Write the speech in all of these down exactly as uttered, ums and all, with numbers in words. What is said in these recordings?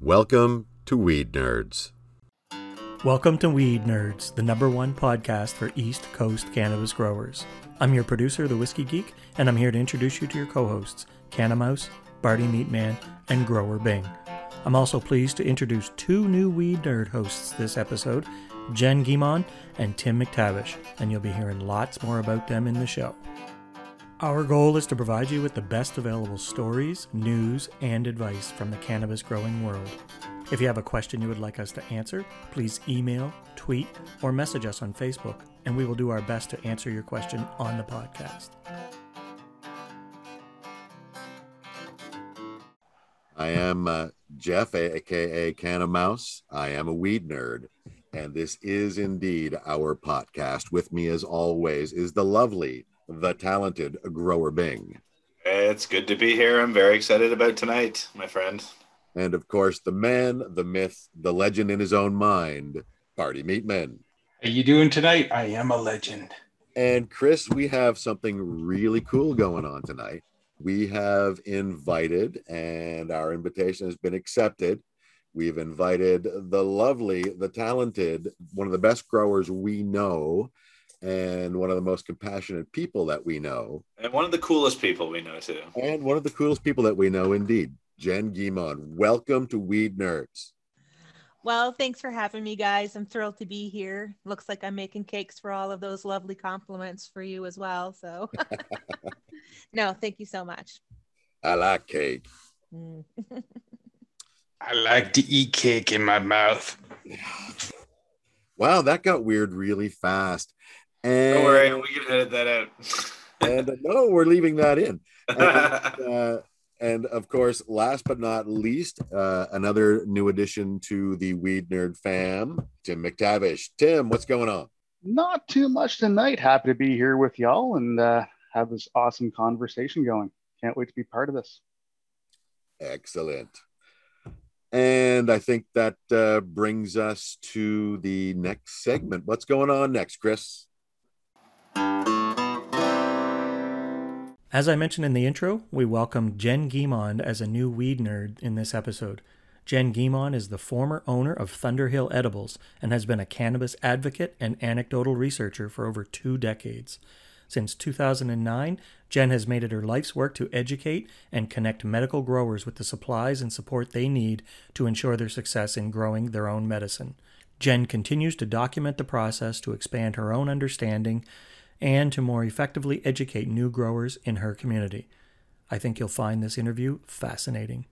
Welcome to Weed Nerds. Welcome to Weed Nerds, the number one podcast for East Coast cannabis growers. I'm your producer, The Whiskey Geek, and I'm here to introduce you to your co-hosts, Cannamouse, Barty Meatman, and Grower Bing. I'm also pleased to introduce two new Weed Nerd hosts this episode, Jen Guimond and Tim McTavish, and you'll be hearing lots more about them in the show. Our goal is to provide you with the best available stories, news, and advice from the cannabis growing world. If you have a question you would like us to answer, please email, tweet, or message us on Facebook, and we will do our best to answer your question on the podcast. I am uh, Jeff, aka Cannamouse. I am a weed nerd, and this is indeed our podcast. With me, as always, is the lovely, the talented Grower Bing. It's good to be here. I'm very excited about tonight, my friend. And of course, the man, the myth, the legend in his own mind, Barty Meatman. How you doing tonight? I am a legend. And Chris, we have something really cool going on tonight. We have invited, and our invitation has been accepted. We've invited the lovely, the talented, one of the best growers we know, and one of the most compassionate people that we know. And one of the coolest people we know, too. And one of the coolest people that we know, indeed. Jen Guimond. Welcome to Weed Nerds. Well, thanks for having me, guys. I'm thrilled to be here. Looks like I'm making cakes for all of those lovely compliments for you as well. So, no, thank you so much. I like cake. Mm. I like to eat cake in my mouth. Wow, that got weird really fast. And, Don't worry, we can edit that out. and uh, no, we're leaving that in. And, uh, and of course, last but not least, uh, another new addition to the Weed Nerd fam, Tim McTavish. Tim, what's going on? Not too much tonight. Happy to be here with y'all and uh, have this awesome conversation going. Can't wait to be part of this. Excellent. And I think that uh, brings us to the next segment. What's going on next, Chris? As I mentioned in the intro, we welcomed Jen Guimond as a new weed nerd in this episode. Jen Guimond is the former owner of Thunderhill Edibles and has been a cannabis advocate and anecdotal researcher for over two decades. Since two thousand nine, Jen has made it her life's work to educate and connect medical growers with the supplies and support they need to ensure their success in growing their own medicine. Jen continues to document the process to expand her own understanding and to more effectively educate new growers in her community. I think you'll find this interview fascinating.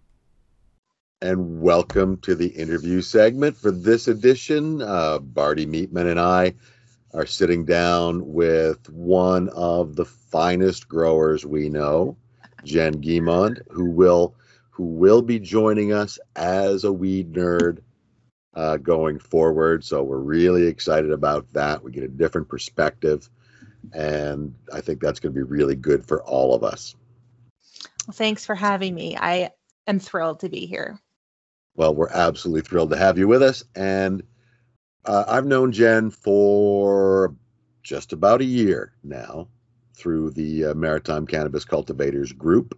And welcome to the interview segment for this edition. Uh, Barty Meatman and I are sitting down with one of the finest growers we know, Jen Guimond, who will who will be joining us as a weed nerd uh, going forward. So we're really excited about that. We get a different perspective, and I think that's going to be really good for all of us. Well, thanks for having me. I am thrilled to be here. Well, we're absolutely thrilled to have you with us. And uh, I've known Jen for just about a year now through the uh, Maritime Cannabis Cultivators group.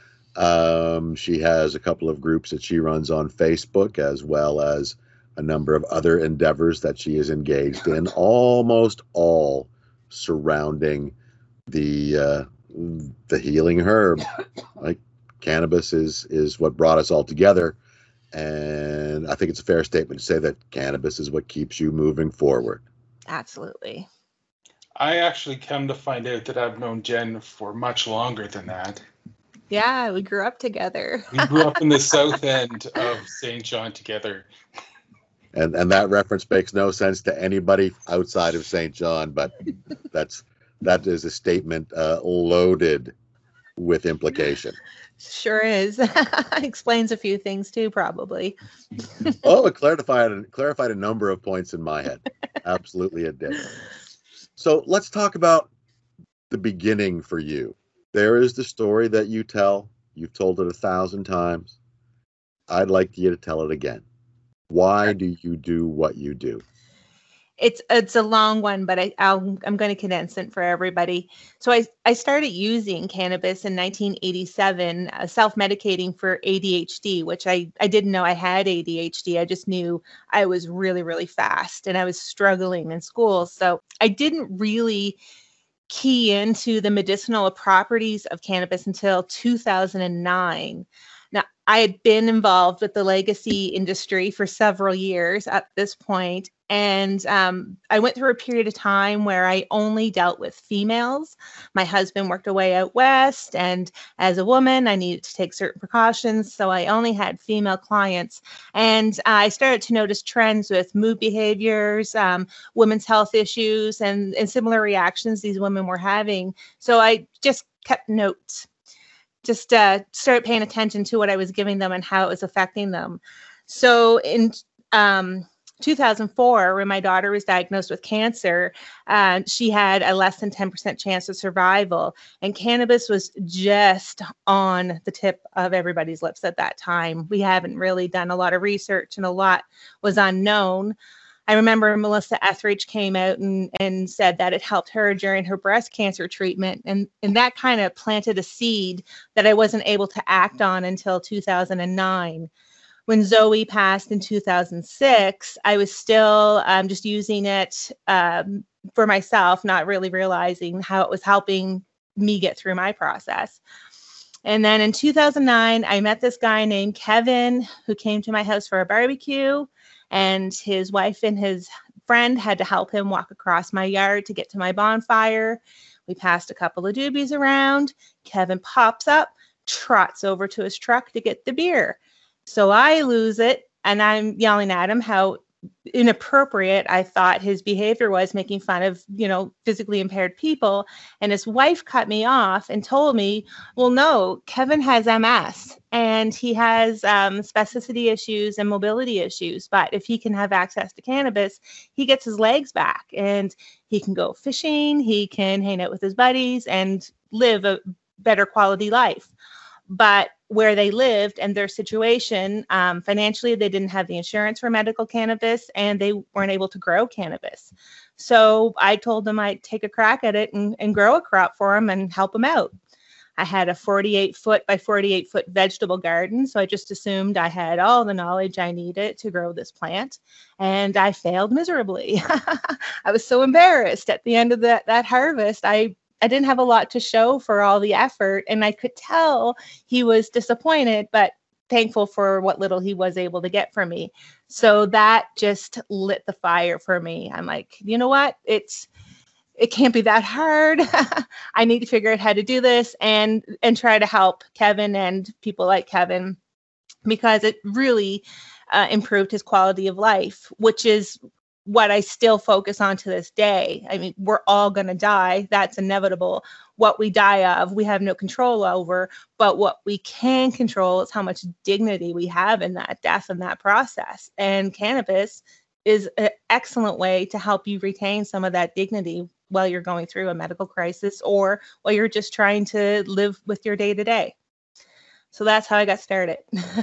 Um, she has a couple of groups that she runs on Facebook, as well as a number of other endeavors that she is engaged in, almost all surrounding the uh, the healing herb. Like, cannabis is is what brought us all together, and I think it's a fair statement to say that cannabis is what keeps you moving forward. Absolutely. I actually come to find out that I've known Jen for much longer than that. Yeah, we grew up together. We grew up in the south end of Saint John together. And and that reference makes no sense to anybody outside of Saint John, but that's that is a statement uh, loaded with implication. Sure is. Explains a few things too, probably. Oh, it clarified clarified a number of points in my head. Absolutely, it did. So let's talk about the beginning for you. There is the story that you tell. You've told it a thousand times. I'd like you to tell it again. Why do you do what you do? It's it's a long one, but I, I'll, I'm going to condense it for everybody. So I, I started using cannabis in nineteen eighty-seven, uh, self-medicating for A D H D, which I, I didn't know I had A D H D. I just knew I was really, really fast and I was struggling in school. So I didn't really key into the medicinal properties of cannabis until two thousand nine. Now, I had been involved with the legacy industry for several years at this point, and um, I went through a period of time where I only dealt with females. My husband worked away out west, and as a woman, I needed to take certain precautions, so I only had female clients. And I started to notice trends with mood behaviors, um, women's health issues, and, and similar reactions these women were having. So I just kept notes. Just uh, started paying attention to what I was giving them and how it was affecting them. So in um, two thousand four, when my daughter was diagnosed with cancer, uh, she had a less than ten percent chance of survival. And cannabis was just on the tip of everybody's lips at that time. We haven't really done a lot of research and a lot was unknown. I remember Melissa Etheridge came out and, and said that it helped her during her breast cancer treatment. And, and that kind of planted a seed that I wasn't able to act on until two thousand nine. When Zoe passed in two thousand six, I was still um, just using it um, for myself, not really realizing how it was helping me get through my process. And then in two thousand nine, I met this guy named Kevin who came to my house for a barbecue. And his wife and his friend had to help him walk across my yard to get to my bonfire. We passed a couple of doobies around. Kevin pops up, trots over to his truck to get the beer. So I lose it, and I'm yelling at him how inappropriate I thought his behavior was, making fun of, you know, physically impaired people. And his wife cut me off and told me, well, no, Kevin has M S and he has um, spasticity issues and mobility issues. But if he can have access to cannabis, he gets his legs back and he can go fishing, he can hang out with his buddies and live a better quality life. But where they lived and their situation, um, financially, they didn't have the insurance for medical cannabis and they weren't able to grow cannabis. So I told them I'd take a crack at it and, and grow a crop for them and help them out. I had a forty-eight foot by forty-eight foot vegetable garden. So I just assumed I had all the knowledge I needed to grow this plant. And I failed miserably. I was so embarrassed at the end of that, that harvest. I I didn't have a lot to show for all the effort, and I could tell he was disappointed, but thankful for what little he was able to get from me. So that just lit the fire for me. I'm like, you know what? It's it can't be that hard. I need to figure out how to do this and and try to help Kevin and people like Kevin, because it really uh, improved his quality of life, which is what I still focus on to this day. I mean, we're all going to die. That's inevitable. What we die of, we have no control over, but what we can control is how much dignity we have in that death and that process. And cannabis is an excellent way to help you retain some of that dignity while you're going through a medical crisis or while you're just trying to live with your day to day. So that's how I got started.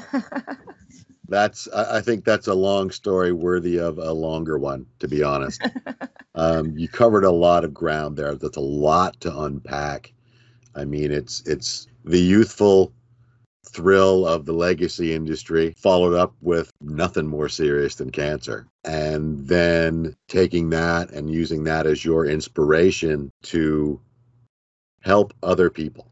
That's, I think that's a long story worthy of a longer one, to be honest. um, you covered a lot of ground there. That's a lot to unpack. I mean, it's it's the youthful thrill of the legacy industry followed up with nothing more serious than cancer. And then taking that and using that as your inspiration to help other people.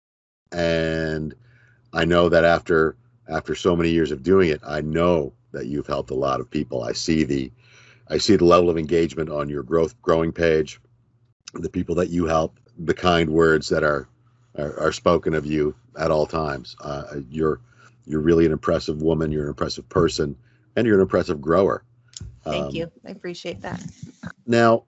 And I know that after After so many years of doing it, I know that you've helped a lot of people. I see the, I see the level of engagement on your growth growing page, the people that you help, the kind words that are are, are spoken of you at all times. Uh, you're you're really an impressive woman. You're an impressive person, and you're an impressive grower. Thank Um, you. I appreciate that. Now,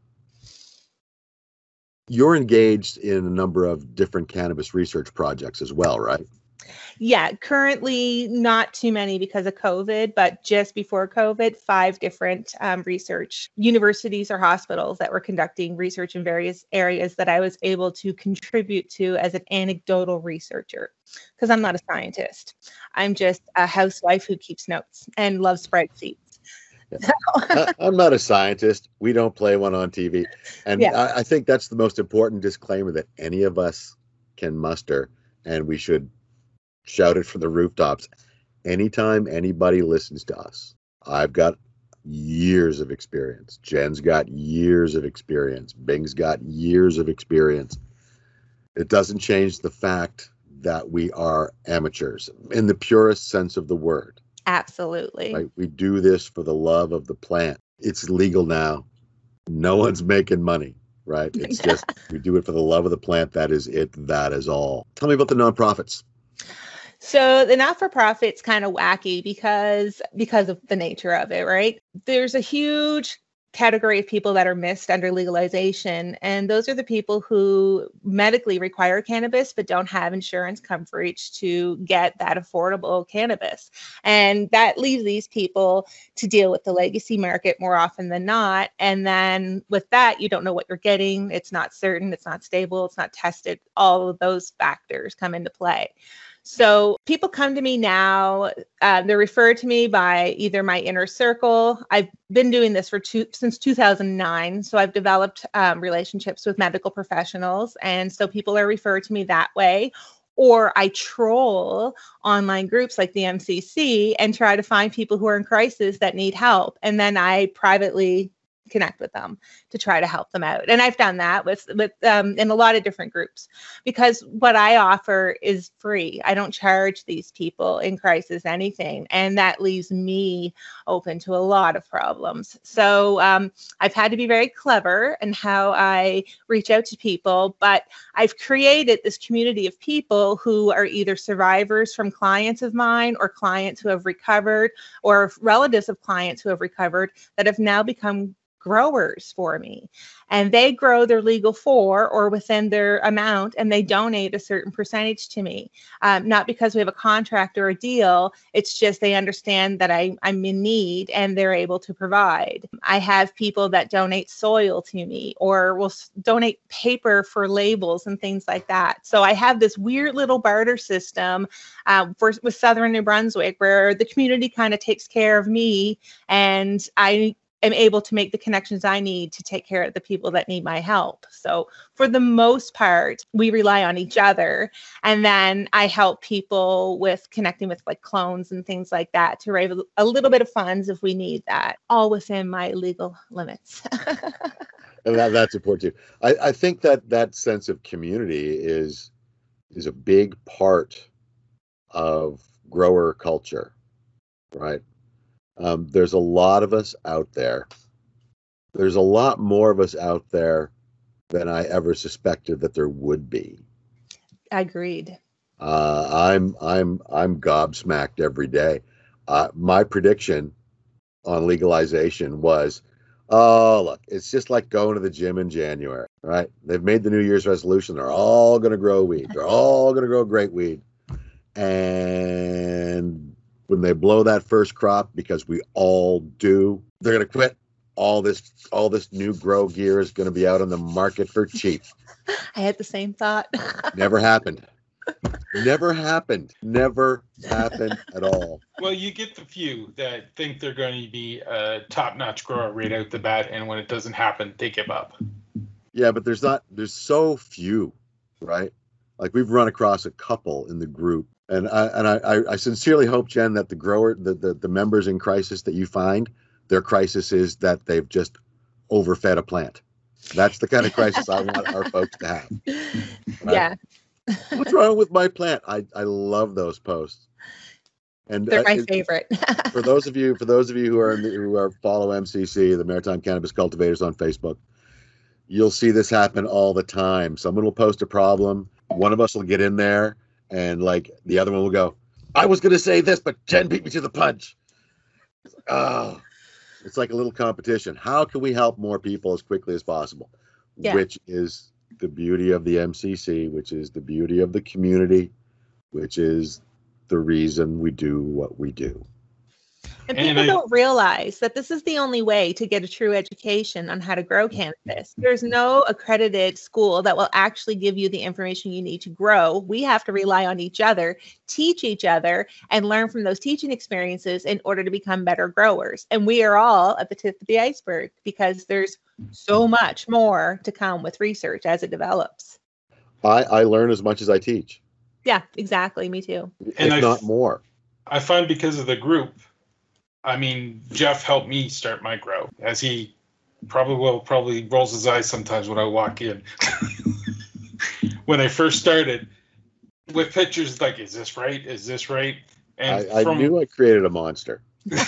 you're engaged in a number of different cannabis research projects as well, right? Yeah, currently not too many because of COVID, but just before COVID, five different um, research universities or hospitals that were conducting research in various areas that I was able to contribute to as an anecdotal researcher, because I'm not a scientist. I'm just a housewife who keeps notes and loves spreadsheets. Yeah. I, I'm not a scientist. We don't play one on T V. And Yeah. I, I think that's the most important disclaimer that any of us can muster, and we should shout it from the rooftops. Anytime anybody listens to us, I've got years of experience. Jen's got years of experience. Bing's got years of experience. It doesn't change the fact that we are amateurs in the purest sense of the word. Absolutely. Right? We do this for the love of the plant. It's legal now. No one's making money, right? It's just, we do it for the love of the plant. That is it. That is all. Tell me about the nonprofits. So the not-for-profit's kind of wacky because because of the nature of it, right? There's a huge category of people that are missed under legalization, and those are the people who medically require cannabis but don't have insurance coverage to get that affordable cannabis. And that leaves these people to deal with the legacy market more often than not. And then with that, you don't know what you're getting. It's not certain, it's not stable, it's not tested. All of those factors come into play. So people come to me now, uh, they're referred to me by either my inner circle. I've been doing this for two, since two thousand nine. So I've developed um, relationships with medical professionals. And so people are referred to me that way. Or I troll online groups like the M C C and try to find people who are in crisis that need help. And then I privately connect with them to try to help them out. And I've done that with, with um, in a lot of different groups, because what I offer is free. I don't charge these people in crisis anything. And that leaves me open to a lot of problems. So um, I've had to be very clever in how I reach out to people, but I've created this community of people who are either survivors from clients of mine or clients who have recovered or relatives of clients who have recovered that have now become growers for me. And they grow their legal four or within their amount, and they donate a certain percentage to me. Um, not because we have a contract or a deal. It's just they understand that I, I'm in need and they're able to provide. I have people that donate soil to me or will s- donate paper for labels and things like that. So I have this weird little barter system uh, for, with Southern New Brunswick where the community kind of takes care of me, and I am able to make the connections I need to take care of the people that need my help. So for the most part, we rely on each other. And then I help people with connecting with like clones and things like that to raise a little bit of funds if we need that, all within my legal limits. And that, that's important too. I, I think that that sense of community is is a big part of grower culture, right? Um, there's a lot of us out there. There's a lot more of us out there than I ever suspected that there would be. Agreed. Uh, I'm I'm I'm gobsmacked every day. Uh, my prediction on legalization was, oh look, it's just like going to the gym in January, right? They've made the New Year's resolution. They're all going to grow weed. They're all going to grow great weed, and when they blow that first crop, because we all do, they're going to quit. All this, all this new grow gear is going to be out on the market for cheap. I had the same thought. Never happened. Never happened. Never happened at all. Well, you get the few that think they're going to be a top-notch grower right out the bat, and when it doesn't happen, they give up. Yeah, but there's not. There's so few, right? Like we've run across a couple in the group. And I and I, I sincerely hope, Jen, that the grower, the, the the members in crisis that you find, their crisis is that they've just overfed a plant. That's the kind of crisis I want our folks to have. Right? Yeah. What's wrong with my plant? I, I love those posts. And they're my uh, favorite. for those of you, for those of you who are in the, who are follow M C C, the Maritime Cannabis Cultivators on Facebook, you'll see this happen all the time. Someone will post a problem. One of us will get in there. And like the other one will go, I was going to say this, but Jen beat me to the punch. Oh, it's like a little competition. How can we help more people as quickly as possible? Yeah. Which is the beauty of the M C C, which is the beauty of the community, which is the reason we do what we do. And And people I- don't realize that this is the only way to get a true education on how to grow cannabis. There's no accredited school that will actually give you the information you need to grow. We have to rely on each other, teach each other, and learn from those teaching experiences in order to become better growers. And we are all at the tip of the iceberg because there's so much more to come with research as it develops. I, I learn as much as I teach, Yeah, exactly. Me too. And if I- not more. I find because of the group, I mean, Jeff helped me start my grow, as he probably will probably rolls his eyes sometimes when I walk in. When I first started, with pictures like, is this right? Is this right? And I, I from, knew I created a monster.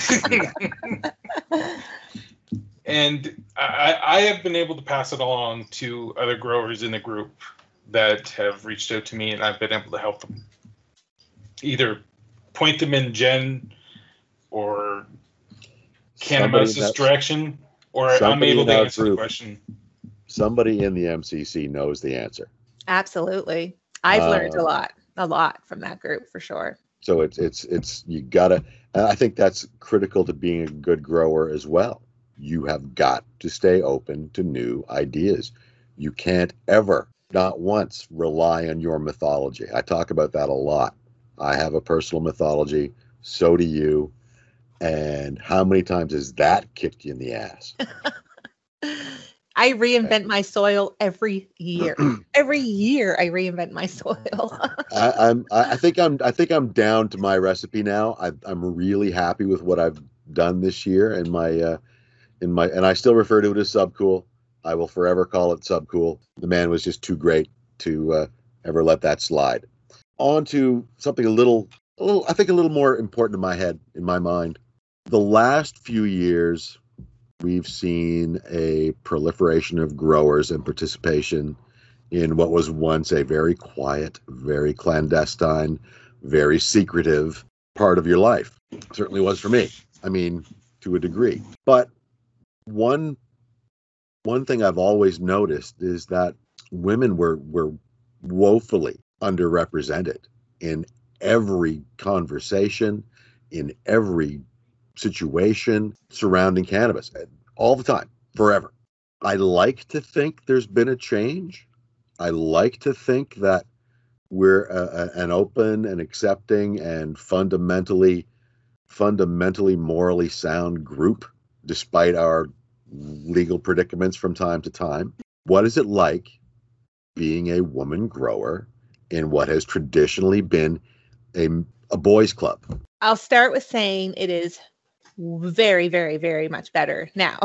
and I, I have been able to pass it along to other growers in the group that have reached out to me, and I've been able to help them. Either point them in Jen or Somebody Cannabis' in that- direction, or I'm somebody able in to our answer the group. question. Somebody in the M C C knows the answer. Absolutely. I've learned a Uh, lot, a lot from that group for sure. So it's it's it's you gotta. And I think that's critical to being a good grower as well. You have got to stay open to new ideas. You can't ever, not once, rely on your mythology. I talk about that a lot. I have a personal mythology. So do you. And how many times has that kicked you in the ass? I reinvent my soil every year. Every year I reinvent my soil. I, I'm. I I think I'm. I think I'm down to my recipe now. I, I'm really happy with what I've done this year, and my, uh, in my, and I still refer to it as Subcool. I will forever call it Subcool. The man was just too great to uh, ever let that slide. On to something a little, a little. I think a little more important in my head, in my mind. The last few years, we've seen a proliferation of growers and participation in what was once a very quiet, very clandestine, very secretive part of your life. Certainly was for me. I mean, to a degree. But one one thing I've always noticed is that women were were woefully underrepresented in every conversation, in every situation surrounding cannabis, all the time, forever. I like to think there's been a change. I like to think that we're a, a, an open and accepting and fundamentally, fundamentally morally sound group, despite our legal predicaments from time to time. What is it like being a woman grower in what has traditionally been a, a boys' club? I'll start with saying it is very, very, very much better now.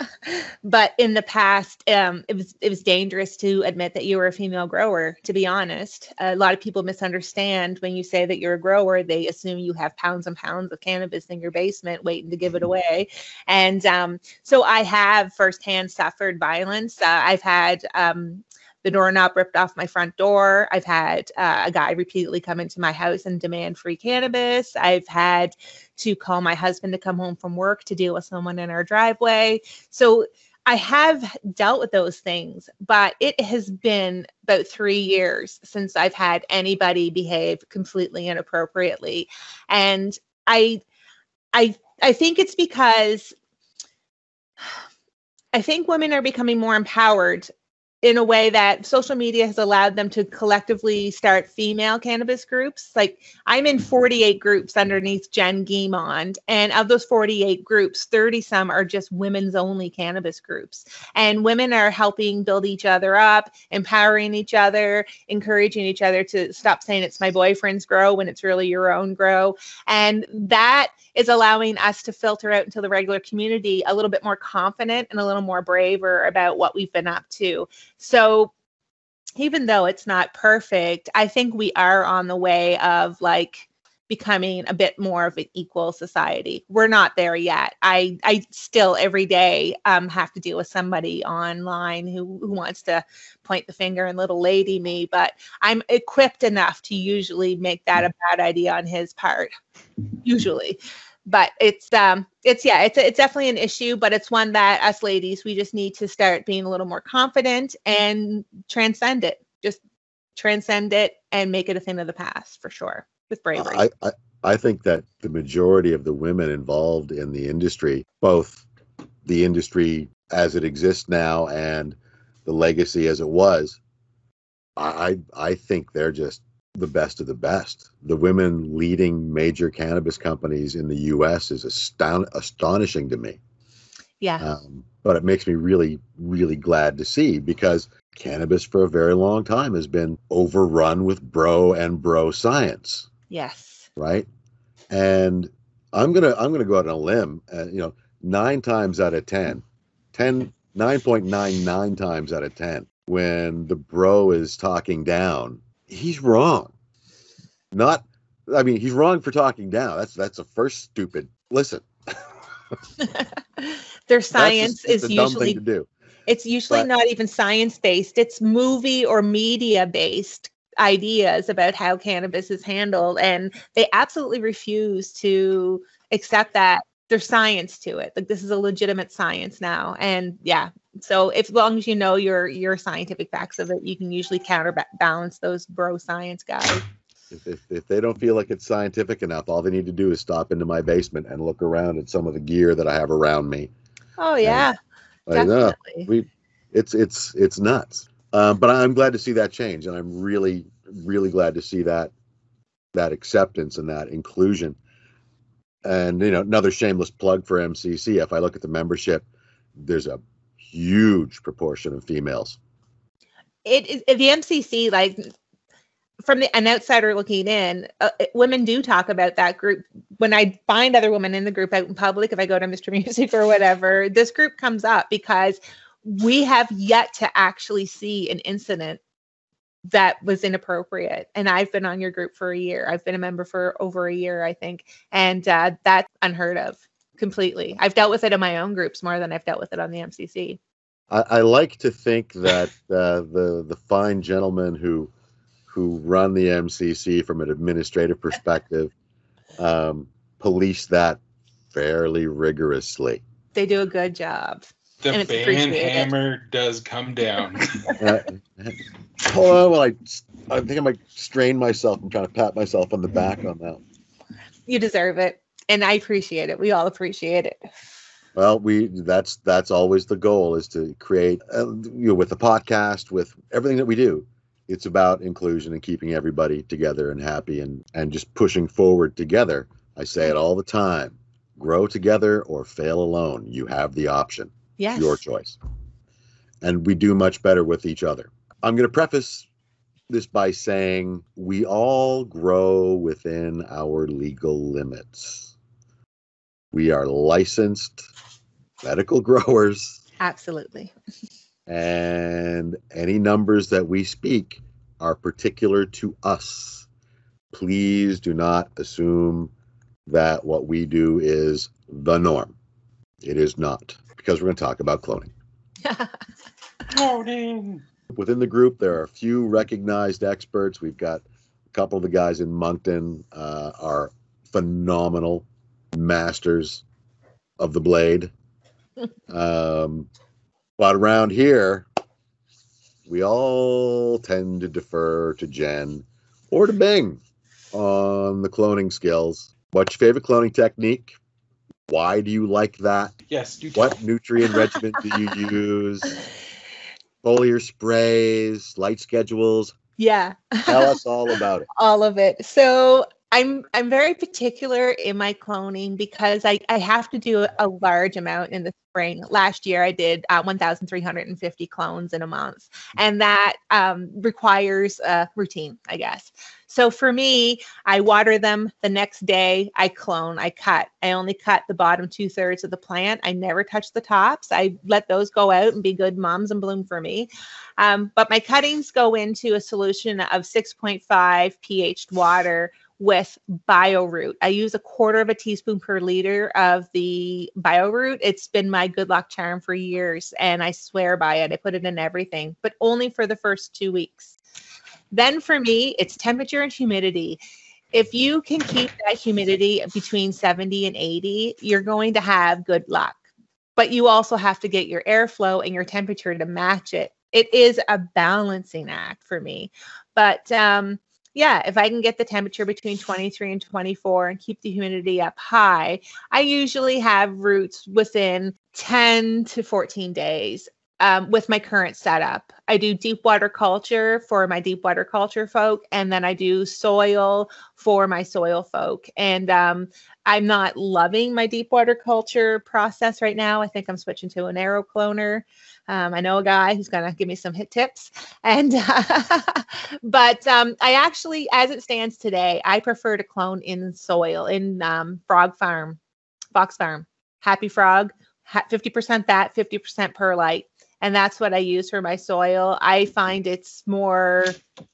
But in the past, um, it was it was dangerous to admit that you were a female grower, to be honest. A lot of people misunderstand when you say that you're a grower, they assume you have pounds and pounds of cannabis in your basement waiting to give it away. And um, so I have firsthand suffered violence. Uh, I've had um, the doorknob ripped off my front door. I've had uh, a guy repeatedly come into my house and demand free cannabis. I've had to call my husband to come home from work to deal with someone in our driveway. So I have dealt with those things, but it has been about three years since I've had anybody behave completely inappropriately. And I, I, I think it's because I think women are becoming more empowered in a way that social media has allowed them to collectively start female cannabis groups. Like I'm in forty-eight groups underneath Jen Guimond, and of those forty-eight groups, thirty some are just women's only cannabis groups. And women are helping build each other up, empowering each other, encouraging each other to stop saying it's my boyfriend's grow when it's really your own grow. And that is allowing us to filter out into the regular community a little bit more confident and a little more braver about what we've been up to. So even though it's not perfect, I think we are on the way of like becoming a bit more of an equal society. We're not there yet. I, I still every day um, have to deal with somebody online who, who wants to point the finger and little lady me, but I'm equipped enough to usually make that a bad idea on his part, usually. But it's um it's yeah it's it's definitely an issue, but it's one that us ladies, we just need to start being a little more confident and transcend it. Just transcend it and make it a thing of the past for sure with bravery. I, I I think that the majority of the women involved in the industry, both the industry as it exists now and the legacy as it was, I I think they're just the best of the best. The women leading major cannabis companies in the U S is aston- astonishing to me. Yeah. Um, but it makes me really, really glad to see, because cannabis for a very long time has been overrun with bro and bro science. Yes. Right. And I'm gonna I'm gonna go out on a limb. Uh, you know, nine times out of ten, ten, nine point nine nine times out of ten, when the bro is talking down, he's wrong. Not, I mean, he's wrong for talking down. That's that's a first stupid. Listen, their science that's just, just is a dumb usually thing to do. It's usually But- not even science based. It's movie or media based ideas about how cannabis is handled, and they absolutely refuse to accept that there's science to it. Like, this is a legitimate science now. And yeah, so if, as long as you know your your scientific facts of it, you can usually counterbalance those bro science guys. If, if if they don't feel like it's scientific enough, all they need to do is stop into my basement and look around at some of the gear that I have around me. Oh yeah, Like, no, definitely. we, it's it's it's nuts. Um, but I'm glad to see that change, and I'm really really glad to see that that acceptance and that inclusion. And you know, another shameless plug for M C C. If I look at the membership, there's a huge proportion of females. It is the M C C, like, from the, an outsider looking in, uh, women do talk about that group. When I find other women in the group out in public, if I go to Mister Music or whatever, this group comes up because we have yet to actually see an incident that was inappropriate. And I've been on your group for a year. I've been a member for over a year, I think. And uh, that's unheard of completely. I've dealt with it in my own groups more than I've dealt with it on the M C C. I, I like to think that uh, the the fine gentlemen who who run the M C C from an administrative perspective um, police that fairly rigorously. They do a good job. The And it's band appreciated. hammer does come down. Uh, hold on, well, I I think I might strain myself. I'm trying to pat myself on the back on that. You deserve it. And I appreciate it. We all appreciate it. Well, we that's that's always the goal, is to create, uh, you know, with the podcast, with everything that we do. It's about inclusion and keeping everybody together and happy, and, and just pushing forward together. I say it all the time. Grow together or fail alone. You have the option. Yes. Your choice. And we do much better with each other. I'm going to preface this by saying we all grow within our legal limits. We are licensed medical growers. Absolutely. And any numbers that we speak are particular to us. Please do not assume that what we do is the norm. It is not, because we're going to talk about cloning. Cloning. Within the group, there are a few recognized experts. We've got a couple of the guys in Moncton uh, are phenomenal masters of the blade. Um, but around here, we all tend to defer to Jen or to Bing on the cloning skills. What's your favorite cloning technique? Why do you like that? Yes, do tell. What nutrient regimen do you use? Foliar sprays, light schedules. Yeah. Tell us all about it. All of it. So I'm I'm very particular in my cloning because I, I have to do a large amount in the spring. Last year I did uh, one thousand three hundred fifty clones in a month, and that um, requires a routine, I guess. So for me, I water them the next day. I clone, I cut. I only cut the bottom two thirds of the plant. I never touch the tops. I let those go out and be good moms and bloom for me. Um, but my cuttings go into a solution of six point five pH water with BioRoot. I use a quarter of a teaspoon per liter of the BioRoot. It's been my good luck charm for years, and I swear by it. I put it in everything, but only for the first two weeks. Then for me, it's temperature and humidity. If you can keep that humidity between seventy and eighty, you're going to have good luck. But you also have to get your airflow and your temperature to match it. It is a balancing act for me. But um, yeah, if I can get the temperature between twenty-three and twenty-four and keep the humidity up high, I usually have roots within ten to fourteen days. Um, with my current setup, I do deep water culture for my deep water culture folk, and then I do soil for my soil folk. And um, I'm not loving my deep water culture process right now. I think I'm switching to an aerocloner. Um, I know a guy who's going to give me some hit tips. And uh, but um, I actually, as it stands today, I prefer to clone in soil in um, Frog Farm, Fox Farm, Happy Frog, fifty percent that, fifty percent perlite. And that's what I use for my soil. I find it's more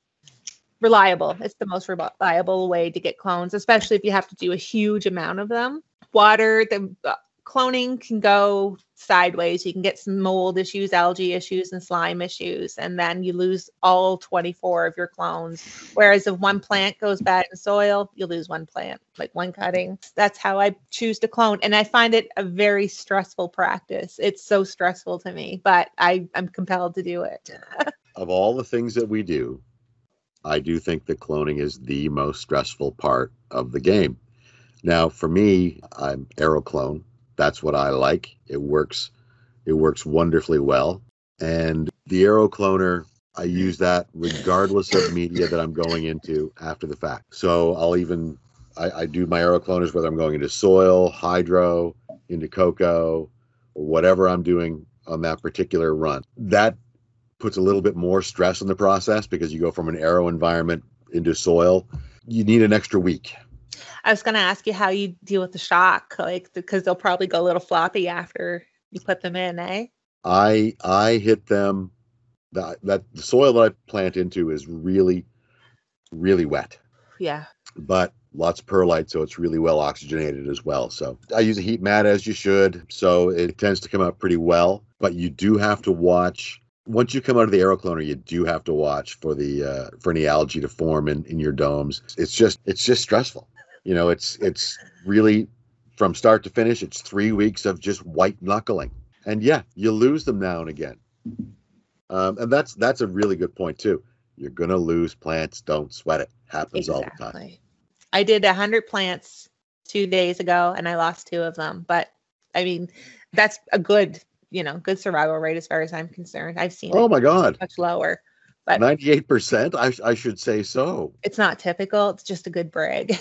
reliable. It's the most reliable way to get clones, especially if you have to do a huge amount of them. Water, the uh, cloning can go sideways. You can get some mold issues, algae issues, and slime issues, and then you lose all twenty-four of your clones. Whereas if one plant goes bad in soil, you lose one plant, like one cutting. That's how I choose to clone. And I find it a very stressful practice. It's so stressful to me, but I, I'm compelled to do it. Of all the things that we do, I do think that cloning is the most stressful part of the game. Now, for me, I'm AeroClone. That's what I like. It works. It works wonderfully well. And the AeroCloner, I use that regardless of media that I'm going into after the fact. So I'll even, I, I do my AeroCloners whether I'm going into soil, hydro, into cocoa, or whatever I'm doing on that particular run. That puts a little bit more stress on the process because you go from an aero environment into soil. You need an extra week. I was going to ask you how you deal with the shock, like, because they'll probably go a little floppy after you put them in, eh? I I hit them. That that the soil that I plant into is really, really wet. Yeah. But lots of perlite, so it's really well oxygenated as well. So I use a heat mat as you should, so it tends to come out pretty well. But you do have to watch. Once you come out of the AeroCloner, you do have to watch for the uh, for any algae to form in, in your domes. It's just it's just stressful. You know, it's it's really from start to finish. It's three weeks of just white knuckling, and yeah, you lose them now and again. Um, and that's that's a really good point too. You're gonna lose plants. Don't sweat it. Happens Exactly. all the time. I did a hundred plants two days ago, and I lost two of them. But I mean, that's a good, you know, good survival rate as far as I'm concerned. I've seen Oh it my God, much lower. But ninety-eight percent. I I should say so. it's not typical. It's just a good brag.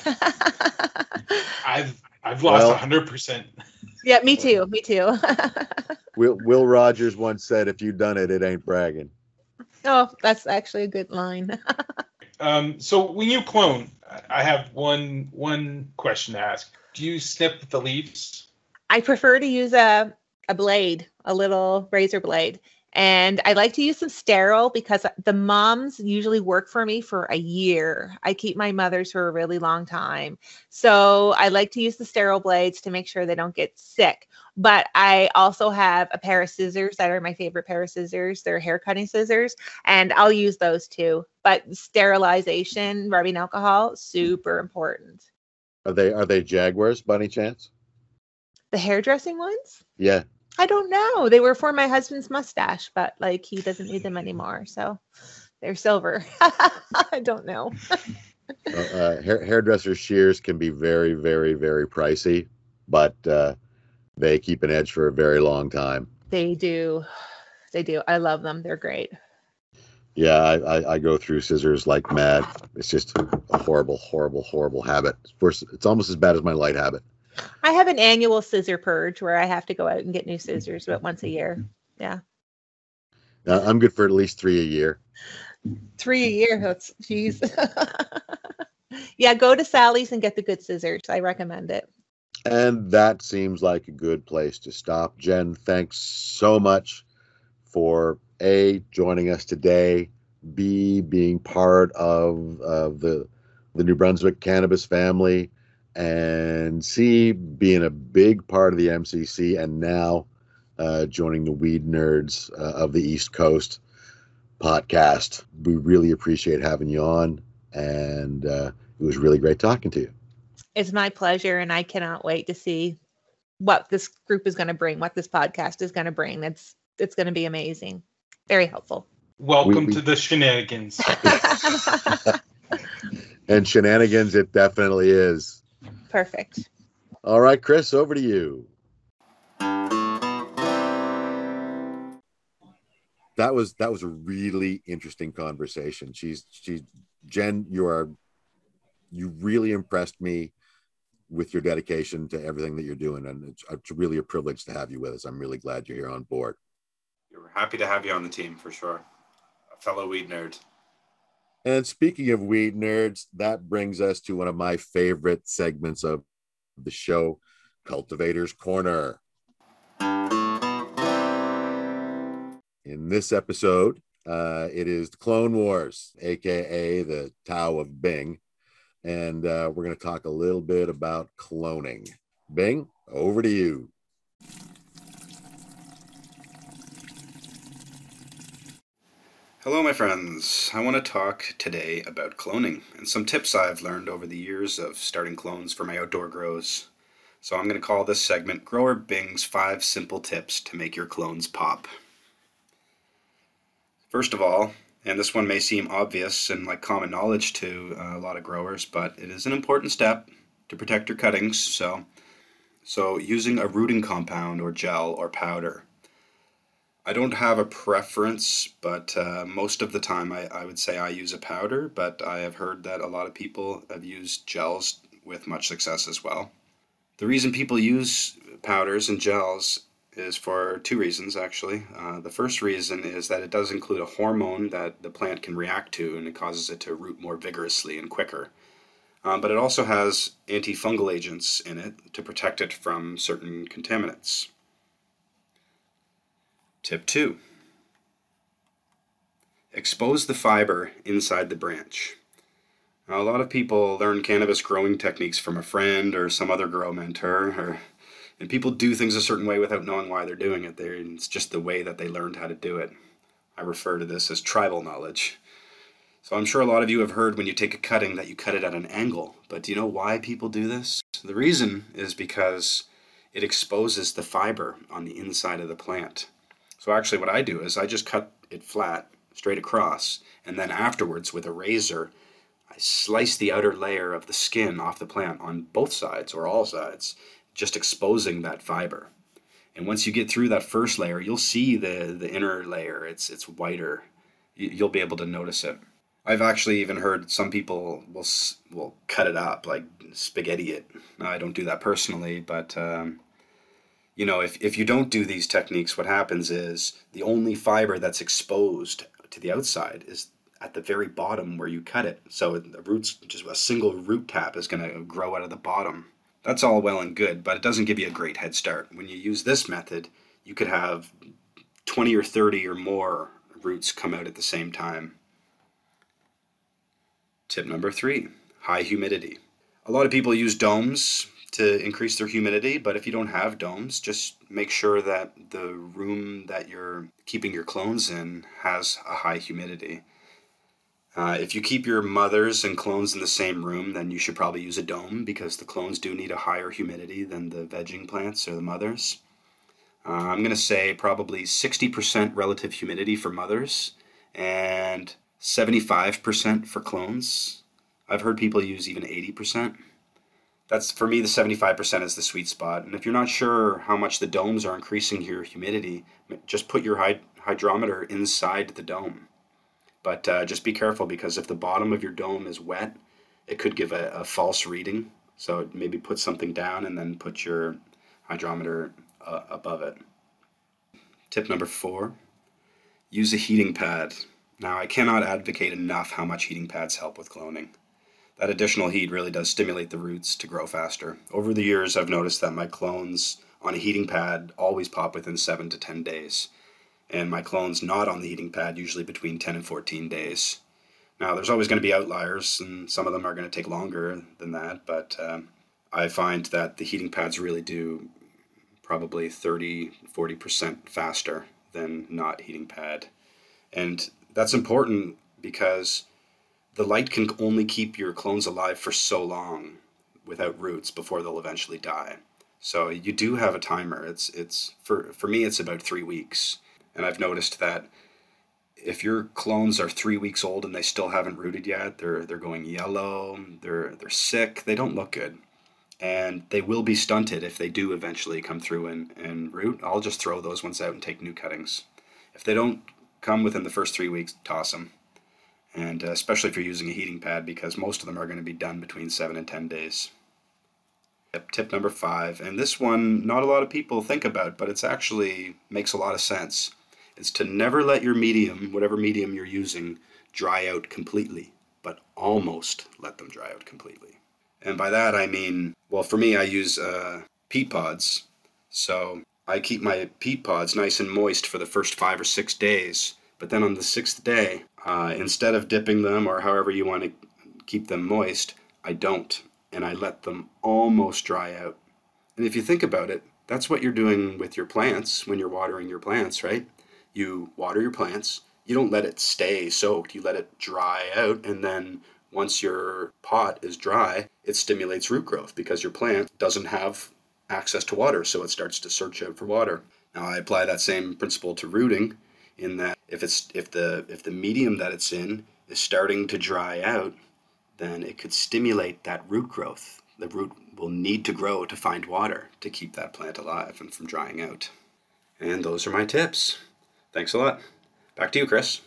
I've I've lost Well- one hundred percent. Yeah, me too. Me too. Will Will Rogers once said, "If you've done it, it ain't bragging." Oh, that's actually a good line. Um, so when you clone, I have one one question to ask. Do you snip the leaves? I prefer to use a, a blade, a little razor blade. And I like to use some sterile because the moms usually work for me for a year. I keep my mothers for a really long time. So I like to use the sterile blades to make sure they don't get sick. But I also have a pair of scissors that are my favorite pair of scissors. They're hair cutting scissors, and I'll use those too. But sterilization, rubbing alcohol, super important. Are they are they Jaguars by any chance? The hairdressing ones? Yeah. I don't know. They were for my husband's mustache, but like he doesn't need them anymore. So they're silver. I don't know. uh, uh, hair, hairdresser shears can be very, very, very pricey, but uh, they keep an edge for a very long time. They do. They do. I love them. They're great. Yeah, I, I, I go through scissors like mad. It's just a horrible, horrible, horrible habit. It's, it's almost as bad as my light habit. I have an annual scissor purge where I have to go out and get new scissors about once a year. Yeah. Uh, I'm good for at least three a year. Three a year. That's, geez. Yeah, go to Sally's and get the good scissors. I recommend it. And that seems like a good place to stop. Jen, thanks so much for A, joining us today, B, being part of, of the, the New Brunswick cannabis family, and C, being a big part of the M C C, and now uh, joining the Weed Nerds uh, of the East Coast podcast. We really appreciate having you on, and uh, it was really great talking to you. It's my pleasure, and I cannot wait to see what this group is going to bring, what this podcast is going to bring. It's it's going to be amazing. Very helpful. Welcome We- we- to the shenanigans. And shenanigans, it definitely is. Perfect. All right, Chris, over to you. That was that was a really interesting conversation. She's she Jen, you are you really impressed me with your dedication to everything that you're doing, and it's, it's really a privilege to have you with us. I'm really glad you're here on board. We're happy to have you on the team for sure. A fellow weed nerd. And speaking of weed nerds, that brings us to one of my favorite segments of the show, Cultivator's Corner. In this episode, uh, it is the Clone Wars, aka the Tao of Bing. And uh, we're going to talk a little bit about cloning. Bing, over to you. Hello, my friends. I want to talk today about cloning and some tips I've learned over the years of starting clones for my outdoor grows. So I'm going to call this segment Grower Bing's five Simple Tips to Make Your Clones Pop. First of all, and this one may seem obvious and like common knowledge to uh, a lot of growers, but it is an important step to protect your cuttings. So, so using a rooting compound or gel or powder. I don't have a preference, but uh, most of the time I, I would say I use a powder, but I have heard that a lot of people have used gels with much success as well. The reason people use powders and gels is for two reasons, actually. Uh, the first reason is that it does include a hormone that the plant can react to, and it causes it to root more vigorously and quicker. Um, but it also has antifungal agents in it to protect it from certain contaminants. Tip two. Expose the fiber inside the branch. Now, a lot of people learn cannabis growing techniques from a friend or some other grow mentor, or, and people do things a certain way without knowing why they're doing it. They're, it's just the way that they learned how to do it. I refer to this as tribal knowledge. So I'm sure a lot of you have heard when you take a cutting that you cut it at an angle, but do you know why people do this? The reason is because it exposes the fiber on the inside of the plant. So actually what I do is I just cut it flat, straight across, and then afterwards with a razor, I slice the outer layer of the skin off the plant on both sides or all sides, just exposing that fiber. And once you get through that first layer, you'll see the, the inner layer. It's, it's whiter. You'll be able to notice it. I've actually even heard some people will will cut it up, like spaghetti it. I don't do that personally, but um, you know, if, if you don't do these techniques, what happens is the only fiber that's exposed to the outside is at the very bottom where you cut it. So the roots, just a single root tap is going to grow out of the bottom. That's all well and good, but it doesn't give you a great head start. When you use this method, you could have twenty or thirty or more roots come out at the same time. Tip number three, high humidity. A lot of people use domes to increase their humidity, but if you don't have domes, just make sure that the room that you're keeping your clones in has a high humidity. Uh, if you keep your mothers and clones in the same room, then you should probably use a dome because the clones do need a higher humidity than the vegging plants or the mothers. Uh, I'm going to say probably sixty percent relative humidity for mothers and seventy-five percent for clones. I've heard people use even eighty percent. That's, for me, the seventy-five percent is the sweet spot. And if you're not sure how much the domes are increasing your humidity, just put your hyd- hydrometer inside the dome. But uh, just be careful, because if the bottom of your dome is wet, it could give a, a false reading. So maybe put something down and then put your hydrometer uh, above it. Tip number four, use a heating pad. Now, I cannot advocate enough how much heating pads help with cloning. That additional heat really does stimulate the roots to grow faster. Over the years, I've noticed that my clones on a heating pad always pop within seven to ten days. And my clones not on the heating pad usually between ten and fourteen days. Now, there's always going to be outliers, and some of them are going to take longer than that, but um, I find that the heating pads really do probably thirty, forty percent faster than not heating pad. And that's important because the light can only keep your clones alive for so long without roots before they'll eventually die. So you do have a timer. It's it's for for me it's about three weeks. And I've noticed that if your clones are three weeks old and they still haven't rooted yet, they're they're going yellow, they're they're sick, they don't look good. And they will be stunted if they do eventually come through and, and root. I'll just throw those ones out and take new cuttings. If they don't come within the first three weeks, toss them. And uh, especially if you're using a heating pad, because most of them are going to be done between seven and ten days. Tip, tip number five, and this one not a lot of people think about, but it's actually makes a lot of sense. It's to never let your medium, whatever medium you're using, dry out completely, but almost let them dry out completely. And by that I mean, well, for me, I use uh, peat pods. So I keep my peat pods nice and moist for the first five or six days. But then on the sixth day, uh, instead of dipping them or however you want to keep them moist, I don't. And I let them almost dry out. And if you think about it, that's what you're doing with your plants when you're watering your plants, right? You water your plants. You don't let it stay soaked. You let it dry out, and then once your pot is dry, it stimulates root growth because your plant doesn't have access to water, so it starts to search out for water. Now I apply that same principle to rooting, in that if it's if the if the medium that it's in is starting to dry out, then it could stimulate that root growth. The root will need to grow to find water to keep that plant alive and from drying out. And those are my tips. Thanks a lot. Back to you, Chris.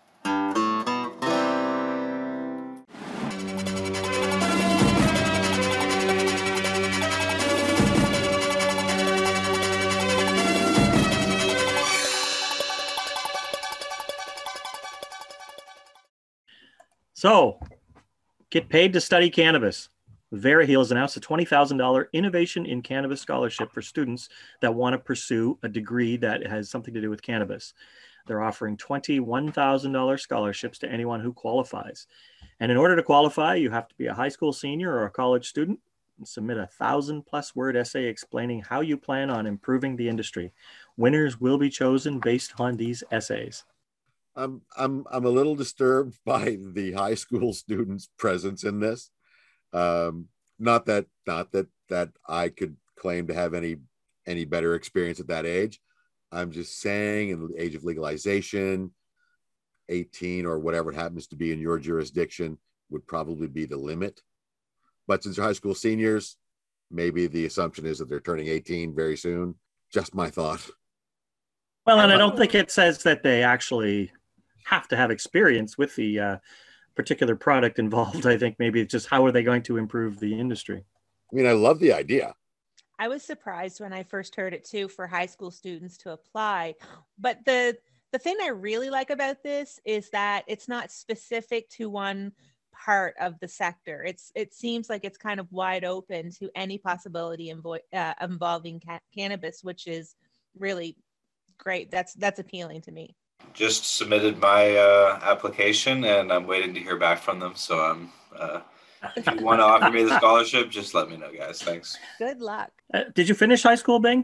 So, get paid to study cannabis. Veriheal has announced a twenty thousand dollars Innovation in Cannabis Scholarship for students that want to pursue a degree that has something to do with cannabis. They're offering twenty-one thousand dollars scholarships to anyone who qualifies. And in order to qualify, you have to be a high school senior or a college student and submit a thousand plus word essay explaining how you plan on improving the industry. Winners will be chosen based on these essays. I'm I'm I'm a little disturbed by the high school students' presence in this. Um, not that not that that I could claim to have any any better experience at that age. I'm just saying, in the age of legalization, eighteen or whatever it happens to be in your jurisdiction would probably be the limit. But since they're high school seniors, maybe the assumption is that they're turning eighteen very soon. Just my thought. Well, and I don't think it says that they actually have to have experience with the uh, particular product involved. I think maybe it's just how are they going to improve the industry? I mean, I love the idea. I was surprised when I first heard it too, for high school students to apply. But the the thing I really like about this is that it's not specific to one part of the sector. It's it seems like it's kind of wide open to any possibility invo- uh, involving ca- cannabis, which is really great. That's that's appealing to me. Just submitted my uh, application, and I'm waiting to hear back from them. So I'm. Uh, if you want to offer me the scholarship, just let me know, guys. Thanks. Good luck. Uh, did you finish high school, Bing?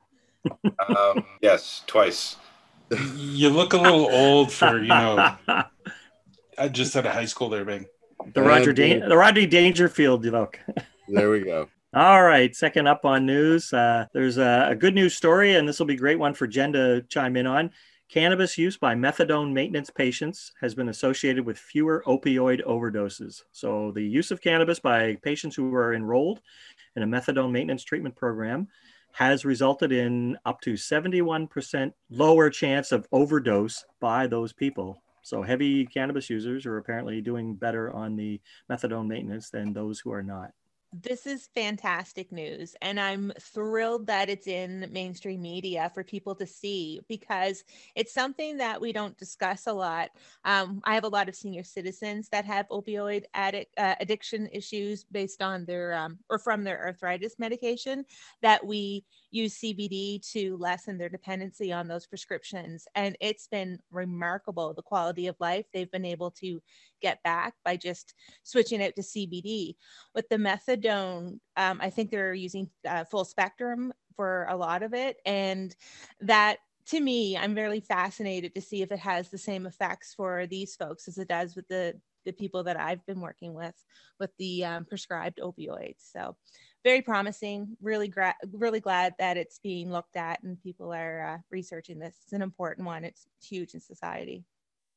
Um, yes, twice. You look a little old for, you know, I just out of high school there, Bing. The Roger Dan- the Rodney Dangerfield look. There we go. All right, second up on news. Uh, there's a, a good news story, and this will be a great one for Jen to chime in on. Cannabis use by methadone maintenance patients has been associated with fewer opioid overdoses. So the use of cannabis by patients who are enrolled in a methadone maintenance treatment program has resulted in up to seventy-one percent lower chance of overdose by those people. So heavy cannabis users are apparently doing better on the methadone maintenance than those who are not. This is fantastic news, and I'm thrilled that it's in mainstream media for people to see, because it's something that we don't discuss a lot. Um, I have a lot of senior citizens that have opioid addict, uh, addiction issues based on their um, or from their arthritis medication, that we use C B D to lessen their dependency on those prescriptions. And it's been remarkable, the quality of life they've been able to get back by just switching out to C B D. With the methadone, um, I think they're using uh, full spectrum for a lot of it. And that, to me, I'm very fascinated to see if it has the same effects for these folks as it does with the, the people that I've been working with, with the um, prescribed opioids. So very promising, really, gra- really glad that it's being looked at and people are uh, researching this. It's an important one. It's huge in society.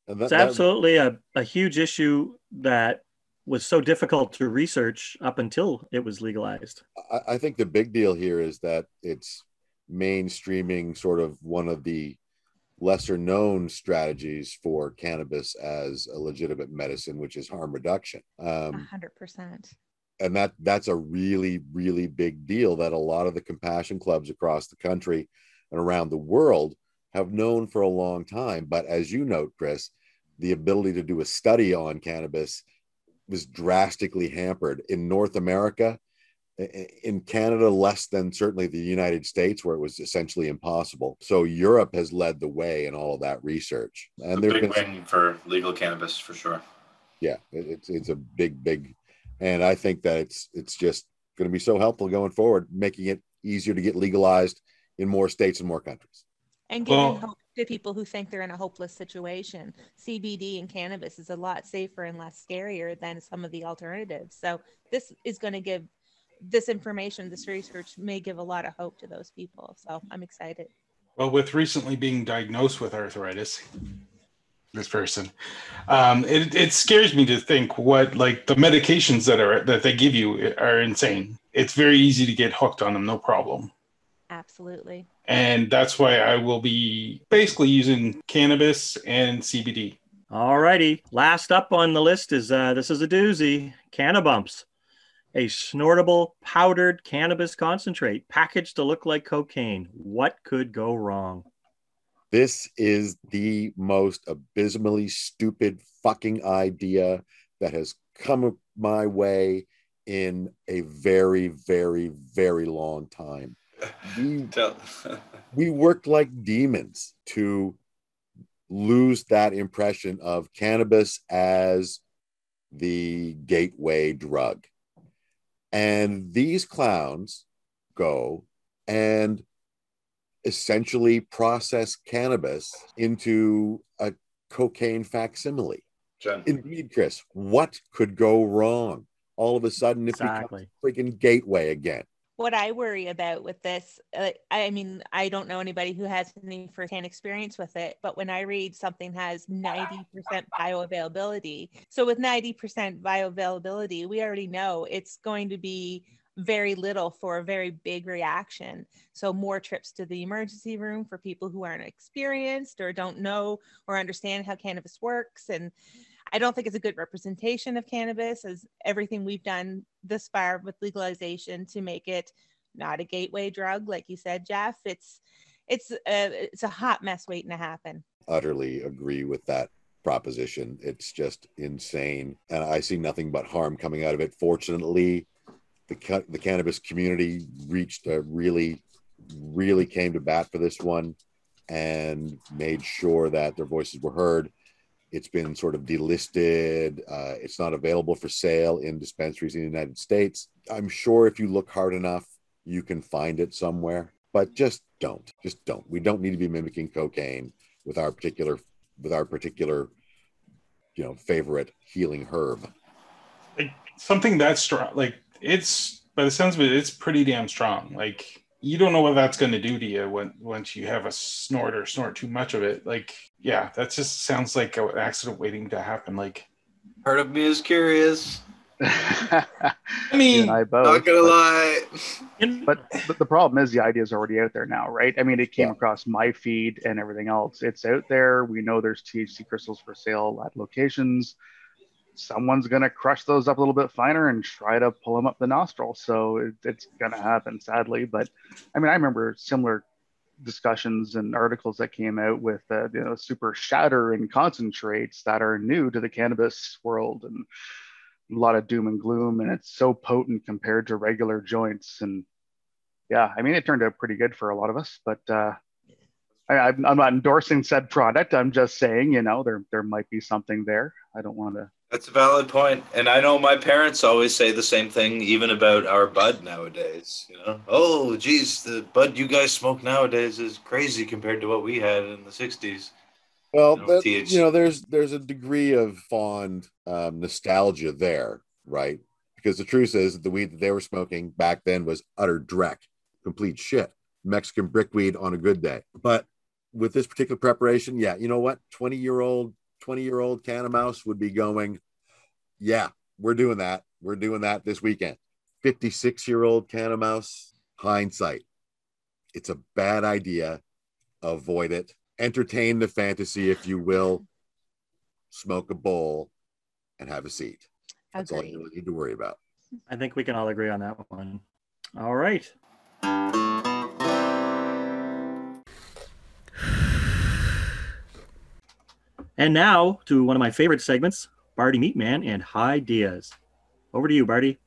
And that, It's that- absolutely a, a huge issue that was so difficult to research up until it was legalized. I, I think the big deal here is that it's mainstreaming sort of one of the lesser known strategies for cannabis as a legitimate medicine, which is harm reduction. A Um, hundred percent. and that that's a really, really big deal that a lot of the compassion clubs across the country and around the world have known for a long time. But as you note, Chris, the ability to do a study on cannabis was drastically hampered in North America, in Canada, less than certainly the United States, where it was essentially impossible. So Europe has led the way in all of that research. And It's a there's big been, win for legal cannabis for sure. yeah, it- it's it's a big, big, and I think that it's it's just going to be so helpful going forward, making it easier to get legalized in more states and more countries. And giving Well- hope to people who think they're in a hopeless situation. C B D and cannabis is a lot safer and less scarier than some of the alternatives. So this is going to give this information, this research may give a lot of hope to those people. So I'm excited. Well, with recently being diagnosed with arthritis, this person, um, it, it scares me to think what like the medications that are that they give you are insane. It's very easy to get hooked on them, no problem. Absolutely. And that's why I will be basically using cannabis and C B D. All righty. Last up on the list is uh, this is a doozy. Cannabumps, a snortable powdered cannabis concentrate packaged to look like cocaine. What could go wrong? This is the most abysmally stupid fucking idea that has come my way in a very, very, very long time. We, Tell- we worked like demons to lose that impression of cannabis as the gateway drug. And these clowns go and essentially process cannabis into a cocaine facsimile. Jen. Indeed, Chris, what could go wrong? All of a sudden, it Exactly. becomes a freaking gateway again. What I worry about with this, uh, I mean, I don't know anybody who has any firsthand experience with it, but when I read something has ninety percent bioavailability, so with ninety percent bioavailability, we already know it's going to be very little for a very big reaction. So more trips to the emergency room for people who aren't experienced or don't know or understand how cannabis works. And I don't think it's a good representation of cannabis as everything we've done this far with legalization to make it not a gateway drug. Like you said, Jeff, it's, it's a, it's a hot mess waiting to happen. Utterly agree with that proposition. It's just insane. And I see nothing but harm coming out of it. Fortunately, the, ca- the cannabis community reached a really, really came to bat for this one and made sure that their voices were heard. It's been sort of delisted. Uh, it's not available for sale in dispensaries in the United States. I'm sure if you look hard enough, you can find it somewhere, but just don't. Just don't. We don't need to be mimicking cocaine with our particular, with our particular, you know, favorite healing herb. Like something that's strong, like it's by the sounds of it, it's pretty damn strong. Like you don't know what that's going to do to you when once you have a snort or snort too much of it. Like, yeah, that just sounds like an accident waiting to happen. Like, Part of me is curious. I You mean, and I both. Not gonna but- lie. But, but the problem is the idea is already out there now, right? I mean, it came Yeah. across my feed and everything else. It's out there. We know there's T H C crystals for sale at locations. Someone's going to crush those up a little bit finer and try to pull them up the nostril. So it, it's going to happen, sadly. But I mean, I remember similar discussions and articles that came out with uh, you know, super shatter and concentrates that are new to the cannabis world, and a lot of doom and gloom, and it's so potent compared to regular joints. And yeah, I mean, it turned out pretty good for a lot of us, but uh, I, I'm I'm not endorsing said product. I'm just saying, you know, there there might be something there. I don't want to. That's a valid point. And I know my parents always say the same thing, even about our bud nowadays. You know, oh, geez, the bud you guys smoke nowadays is crazy compared to what we had in the sixties. Well, You know, that- T H C. you know, there's there's a degree of fond um, nostalgia there, right? Because the truth is that the weed that they were smoking back then was utter dreck, complete shit, Mexican brickweed on a good day. But with this particular preparation, yeah, you know what? twenty-year-old twenty-year-old Canamouse would be going, yeah, we're doing that. We're doing that this weekend. fifty-six-year-old Canamouse, hindsight. It's a bad idea. Avoid it. Entertain the fantasy, if you will. Smoke a bowl and have a seat. That's Agreed. All you really need to worry about. I think we can all agree on that one. All right. And now to one of my favorite segments, Barty Meatman and High Diaz. Over to you, Barty.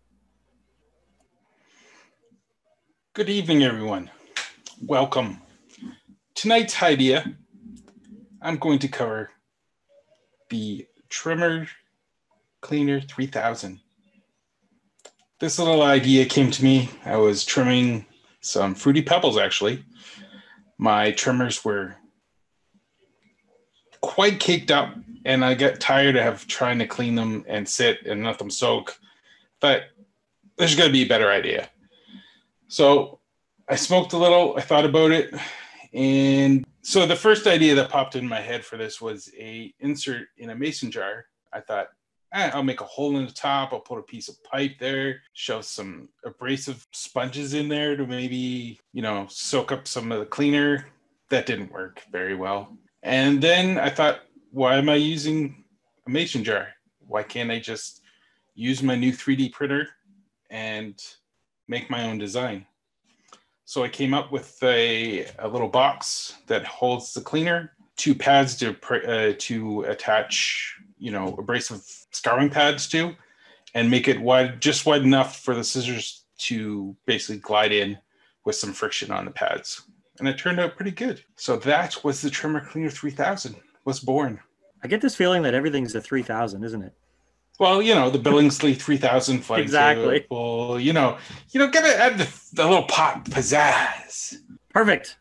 Good evening, everyone. Welcome. Tonight's idea, I'm going to cover the Trimmer Cleaner three thousand. This little idea came to me. I was trimming some Fruity Pebbles, actually. My trimmers were quite caked up, and I got tired of trying to clean them and sit and let them soak. But there's got to be a better idea. So I smoked a little. I thought about it. And so the first idea that popped in my head for this was a insert in a mason jar. I thought, eh, I'll make a hole in the top. I'll put a piece of pipe there, shove some abrasive sponges in there to maybe, you know, soak up some of the cleaner. That didn't work very well. And then I thought, why am I using a mason jar? Why can't I just use my new three D printer and make my own design? So I came up with a, a little box that holds the cleaner, two pads to uh, to attach, you know, abrasive scouring pads to, and make it wide, just wide enough for the scissors to basically glide in with some friction on the pads. And it turned out pretty good. So that was the Trimmer Cleaner three thousand was born. I get this feeling that everything's a three thousand, isn't it? Well, you know, the Billingsley three thousand flag exactly. Well, you know, you know, gotta add the, the little pop pizzazz. Perfect.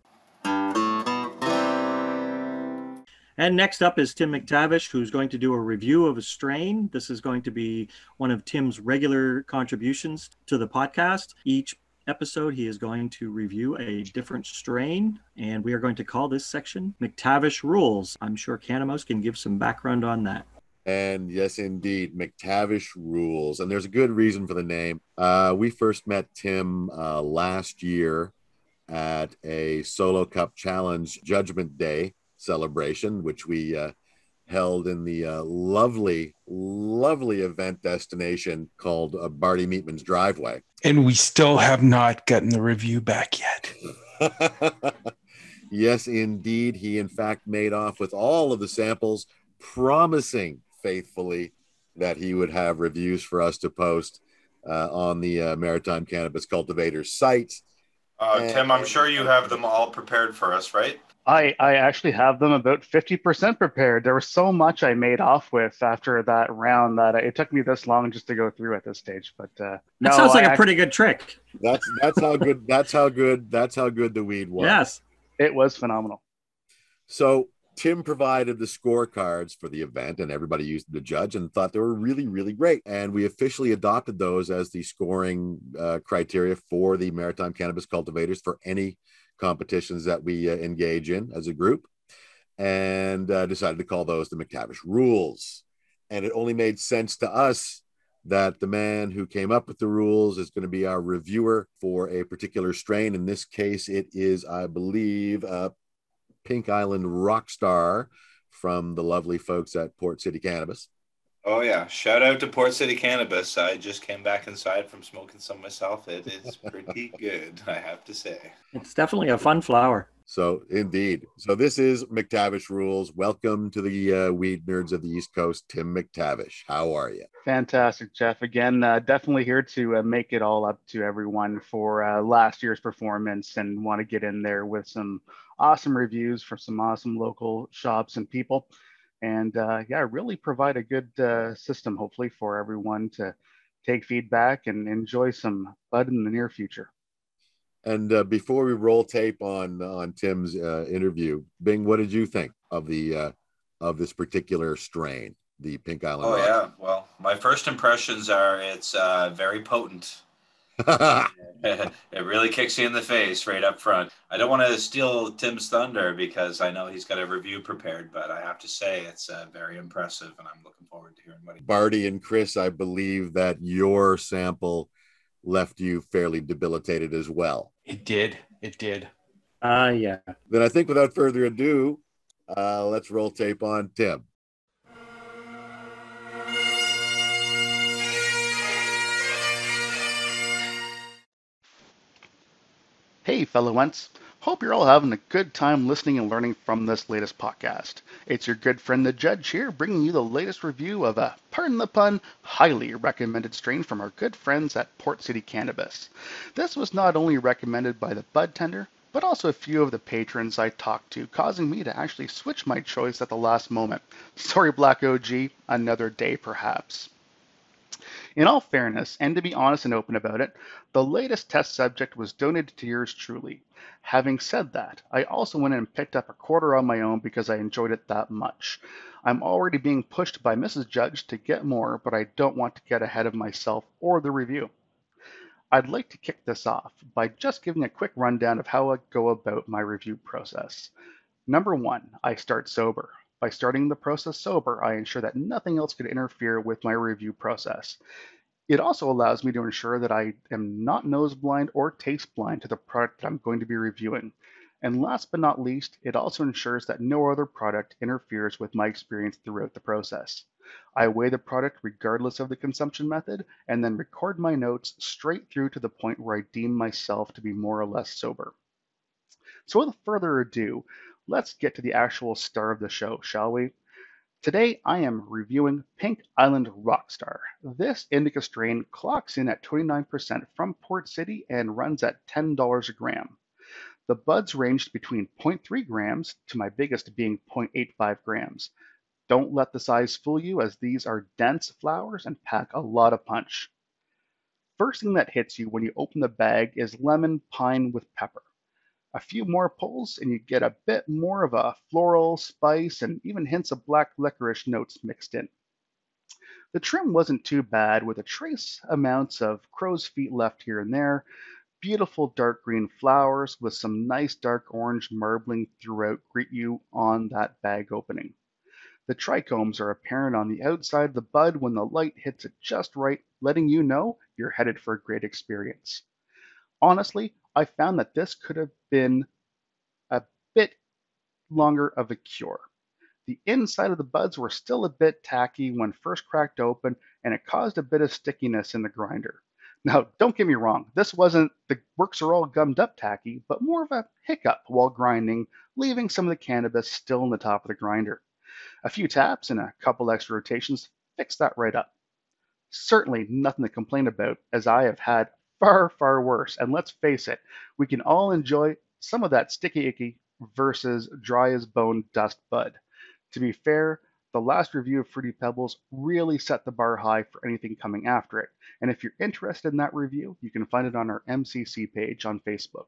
And next up is Tim McTavish, who's going to do a review of a strain. This is going to be one of Tim's regular contributions to the podcast. Each episode, he is going to review a different strain, and we are going to call this section McTavish Rules. I'm sure Canamouse can give some background on that. And yes, indeed, McTavish Rules. And there's a good reason for the name. Uh, we first met Tim uh, last year at a Solo Cup Challenge Judgment Day celebration, which we uh, held in the uh, lovely, lovely event destination called uh, Barty Meatman's Driveway. And we still have not gotten the review back yet. Yes, indeed. He, in fact, made off with all of the samples, promising faithfully that he would have reviews for us to post uh, on the uh, Maritime Cannabis Cultivators site. Uh, and, Tim, I'm sure you have them all prepared for us, right? I, I actually have them about fifty percent prepared. There was so much I made off with after that round that it took me this long just to go through at this stage. But uh, that no, sounds like I a pretty good trick. That's that's how good that's how good that's how good the weed was. Yes, it was phenomenal. So Tim provided the scorecards for the event, and everybody used them to judge and thought they were really, really great. And we officially adopted those as the scoring uh, criteria for the Maritime Cannabis Cultivators for any competitions that we uh, engage in as a group, and uh, decided to call those the McTavish Rules. And it only made sense to us that the man who came up with the rules is going to be our reviewer for a particular strain. In this case, it is, I believe, uh, Pink Island Rockstar from the lovely folks at Port City Cannabis. Oh, yeah. Shout out to Port City Cannabis. I just came back inside from smoking some myself. It is pretty good, I have to say. It's definitely a fun flower. So, indeed. So, this is McTavish Rules. Welcome to the uh, Weed Nerds of the East Coast, Tim McTavish. How are you? Fantastic, Jeff. Again, uh, definitely here to uh, make it all up to everyone for uh, last year's performance, and want to get in there with some awesome reviews for some awesome local shops and people. And uh, yeah, really provide a good uh, system, hopefully, for everyone to take feedback and enjoy some bud in the near future. And uh, before we roll tape on on Tim's uh, interview, Bing, what did you think of the uh, of this particular strain, the Pink Island? Oh Rock? yeah, well, my first impressions are it's uh, very potent. It really kicks you in the face right up front. I don't want to steal Tim's thunder because I know he's got a review prepared, but I have to say it's uh, very impressive, and I'm looking forward to hearing what he. Barty and Chris, I believe that your sample left you fairly debilitated as well. It did. It did. Uh, yeah. Then I think without further ado, uh, let's roll tape on Tim. Hey, fellow Wents. Hope you're all having a good time listening and learning from this latest podcast. It's your good friend the Judge here, bringing you the latest review of a, pardon the pun, highly recommended strain from our good friends at Port City Cannabis. This was not only recommended by the bud tender, but also a few of the patrons I talked to, causing me to actually switch my choice at the last moment. Sorry, Black O G, another day perhaps. In all fairness, and to be honest and open about it, the latest test subject was donated to yours truly. Having said that, I also went in and picked up a quarter on my own because I enjoyed it that much. I'm already being pushed by Missus Judge to get more, but I don't want to get ahead of myself or the review. I'd like to kick this off by just giving a quick rundown of how I go about my review process. Number one, I start sober. By starting the process sober, I ensure that nothing else could interfere with my review process. It also allows me to ensure that I am not nose blind or taste blind to the product that I'm going to be reviewing. And last but not least, it also ensures that no other product interferes with my experience throughout the process. I weigh the product regardless of the consumption method, and then record my notes straight through to the point where I deem myself to be more or less sober. So without further ado, let's get to the actual star of the show, shall we? Today, I am reviewing Pink Island Rockstar. This indica strain clocks in at twenty-nine percent from Port City and runs at ten dollars a gram. The buds ranged between zero point three grams to my biggest being zero point eight five grams. Don't let the size fool you, as these are dense flowers and pack a lot of punch. First thing that hits you when you open the bag is lemon pine with pepper. A few more pulls and you get a bit more of a floral, spice, and even hints of black licorice notes mixed in. The trim wasn't too bad, with a trace amounts of crow's feet left here and there, beautiful dark green flowers with some nice dark orange marbling throughout greet you on that bag opening. The trichomes are apparent on the outside of the bud when the light hits it just right, letting you know you're headed for a great experience. Honestly, I found that this could have been a bit longer of a cure. The inside of the buds were still a bit tacky when first cracked open, and it caused a bit of stickiness in the grinder. Now, don't get me wrong, this wasn't the works are all gummed up tacky, but more of a hiccup while grinding, leaving some of the cannabis still in the top of the grinder. A few taps and a couple extra rotations fixed that right up. Certainly nothing to complain about, as I have had far, far worse. And let's face it, we can all enjoy some of that sticky icky versus dry as bone dust bud. To be fair, the last review of Fruity Pebbles really set the bar high for anything coming after it. And if you're interested in that review, you can find it on our M C C page on Facebook.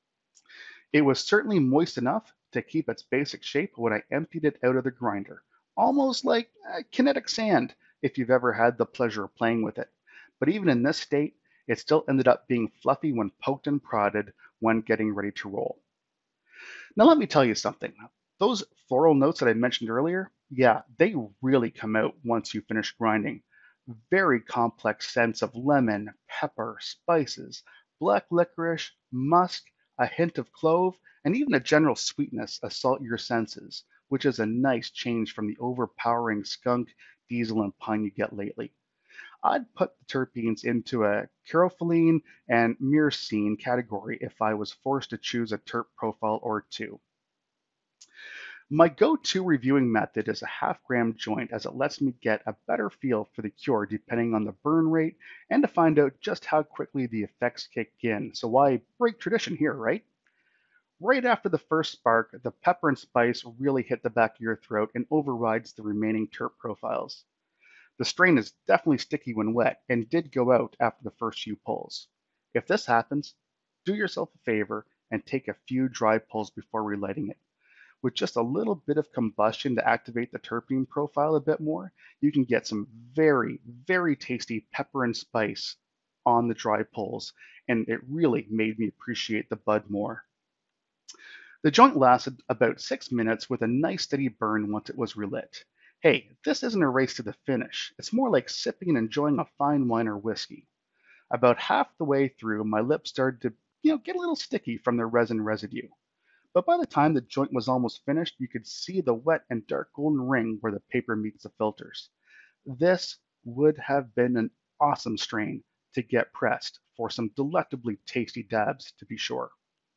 It was certainly moist enough to keep its basic shape when I emptied it out of the grinder. Almost like uh, kinetic sand, if you've ever had the pleasure of playing with it. But even in this state, it still ended up being fluffy when poked and prodded when getting ready to roll. Now let me tell you something. Those floral notes that I mentioned earlier, yeah, they really come out once you finish grinding. Very complex scents of lemon, pepper, spices, black licorice, musk, a hint of clove, and even a general sweetness assault your senses, which is a nice change from the overpowering skunk, diesel, and pine you get lately. I'd put the terpenes into a caryophyllene and myrcene category if I was forced to choose a terp profile or two. My go-to reviewing method is a half gram joint, as it lets me get a better feel for the cure depending on the burn rate and to find out just how quickly the effects kick in. So why break tradition here, right? Right after the first spark, the pepper and spice really hit the back of your throat and overrides the remaining terp profiles. The strain is definitely sticky when wet and did go out after the first few pulls. If this happens, do yourself a favor and take a few dry pulls before relighting it. With just a little bit of combustion to activate the terpene profile a bit more, you can get some very, very tasty pepper and spice on the dry pulls, and it really made me appreciate the bud more. The joint lasted about six minutes with a nice steady burn once it was relit. Hey, this isn't a race to the finish. It's more like sipping and enjoying a fine wine or whiskey. About half the way through, my lips started to, you know, get a little sticky from the resin residue. But by the time the joint was almost finished, you could see the wet and dark golden ring where the paper meets the filters. This would have been an awesome strain to get pressed for some delectably tasty dabs, to be sure.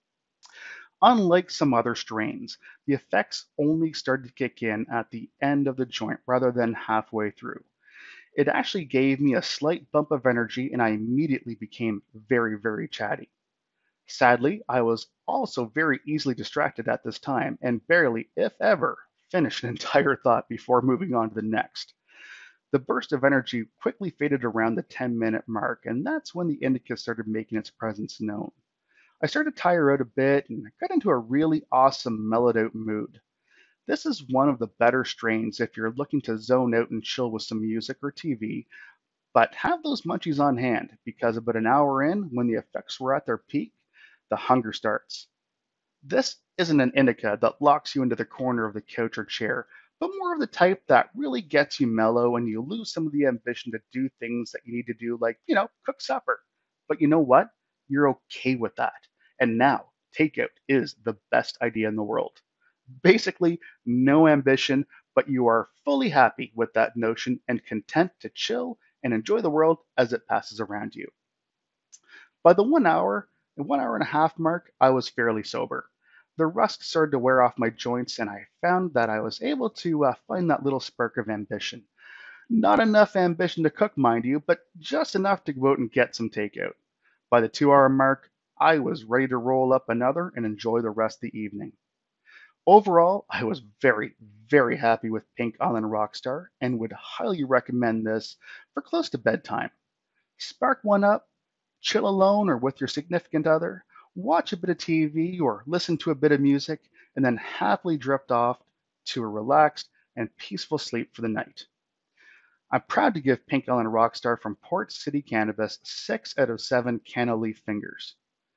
Unlike some other strains, the effects only started to kick in at the end of the joint rather than halfway through. It actually gave me a slight bump of energy and I immediately became very, very chatty. Sadly, I was also very easily distracted at this time and barely, if ever, finished an entire thought before moving on to the next. The burst of energy quickly faded around the ten minute mark, and that's when the indica started making its presence known. I started to tire out a bit and got into a really awesome mellowed out mood. This is one of the better strains if you're looking to zone out and chill with some music or T V, but have those munchies on hand because about an hour in, when the effects were at their peak, the hunger starts. This isn't an indica that locks you into the corner of the couch or chair, but more of the type that really gets you mellow and you lose some of the ambition to do things that you need to do, like, you know, cook supper. But you know what? You're okay with that. And now, takeout is the best idea in the world. Basically, no ambition, but you are fully happy with that notion and content to chill and enjoy the world as it passes around you. By the one hour and one hour and a half mark, I was fairly sober. The rust started to wear off my joints, and I found that I was able to uh, find that little spark of ambition. Not enough ambition to cook, mind you, but just enough to go out and get some takeout. By the two-hour mark, I was ready to roll up another and enjoy the rest of the evening. Overall, I was very, very happy with Pink Island Rockstar and would highly recommend this for close to bedtime. Spark one up, chill alone or with your significant other, watch a bit of T V or listen to a bit of music, and then happily drift off to a relaxed and peaceful sleep for the night. I'm proud to give Pink Island Rockstar from Port City Cannabis six out of seven canna leaf fingers.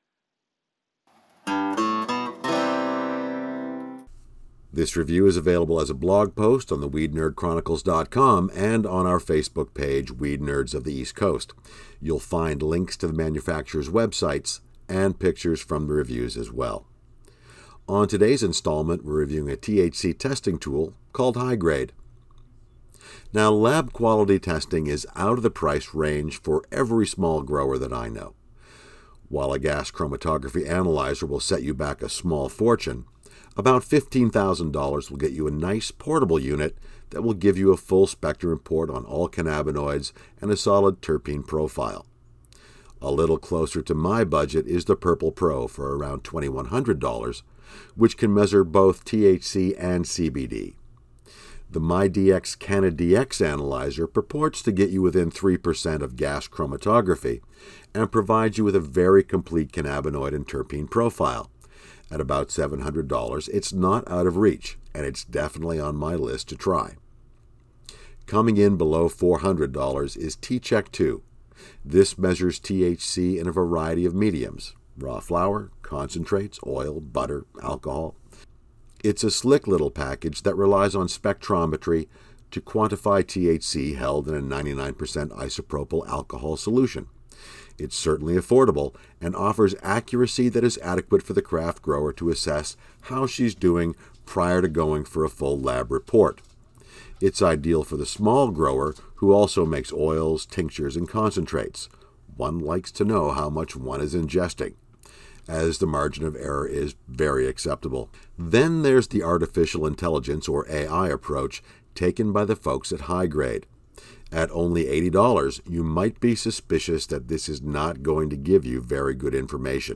This review is available as a blog post on the weed nerd chronicles dot com and on our Facebook page, Weed Nerds of the East Coast. You'll find links to the manufacturer's websites and pictures from the reviews as well. On today's installment, we're reviewing a T H C testing tool called High Grade. Now, lab quality testing is out of the price range for every small grower that I know. While a gas chromatography analyzer will set you back a small fortune, about fifteen thousand dollars will get you a nice portable unit that will give you a full spectrum report on all cannabinoids and a solid terpene profile. A little closer to my budget is the Purple Pro for around twenty-one hundred dollars, which can measure both T H C and C B D. The MyDX CannaDX analyzer purports to get you within three percent of gas chromatography and provides you with a very complete cannabinoid and terpene profile. At about seven hundred dollars, it's not out of reach, and it's definitely on my list to try. Coming in below four hundred dollars is T-Check two. This measures T H C in a variety of mediums: raw flour, concentrates, oil, butter, alcohol. It's a slick little package that relies on spectrometry to quantify T H C held in a ninety-nine percent isopropyl alcohol solution. It's certainly affordable and offers accuracy that is adequate for the craft grower to assess how she's doing prior to going for a full lab report. It's ideal for the small grower who also makes oils, tinctures, and concentrates. One likes to know how much one is ingesting, as the margin of error is very acceptable. Then there's the artificial intelligence or A I approach taken by the folks at High Grade. At only eighty dollars, you might be suspicious that this is not going to give you very good information.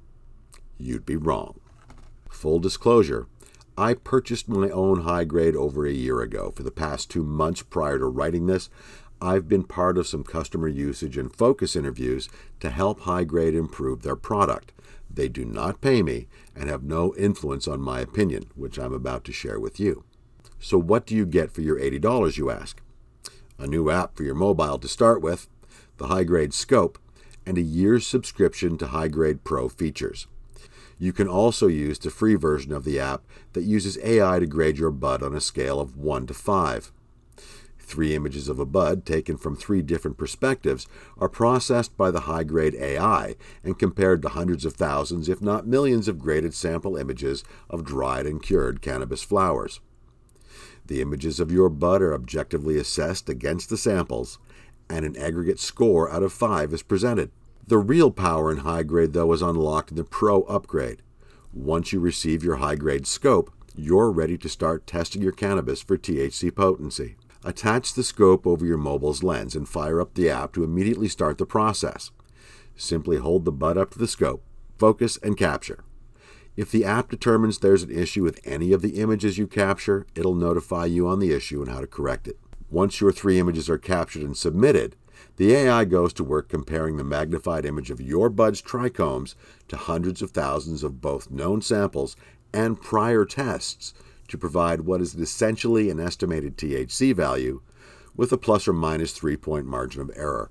You'd be wrong. Full disclosure, I purchased my own High Grade over a year ago. For the past two months prior to writing this, I've been part of some customer usage and focus interviews to help High Grade improve their product. They do not pay me and have no influence on my opinion, which I'm about to share with you. So what do you get for your eighty dollars, you ask? A new app for your mobile to start with, the High Grade Scope, and a year's subscription to High Grade Pro features. You can also use the free version of the app that uses A I to grade your bud on a scale of one to five. Three images of a bud taken from three different perspectives are processed by the high-grade A I and compared to hundreds of thousands, if not millions, of graded sample images of dried and cured cannabis flowers. The images of your bud are objectively assessed against the samples, and an aggregate score out of five is presented. The real power in high-grade, though, is unlocked in the Pro upgrade. Once you receive your high-grade scope, you're ready to start testing your cannabis for T H C potency. Attach the scope over your mobile's lens and fire up the app to immediately start the process. Simply hold the bud up to the scope, focus, and capture. If the app determines there's an issue with any of the images you capture, it'll notify you on the issue and how to correct it. Once your three images are captured and submitted, the A I goes to work comparing the magnified image of your bud's trichomes to hundreds of thousands of both known samples and prior tests to provide what is essentially an estimated T H C value with a plus or minus three-point margin of error.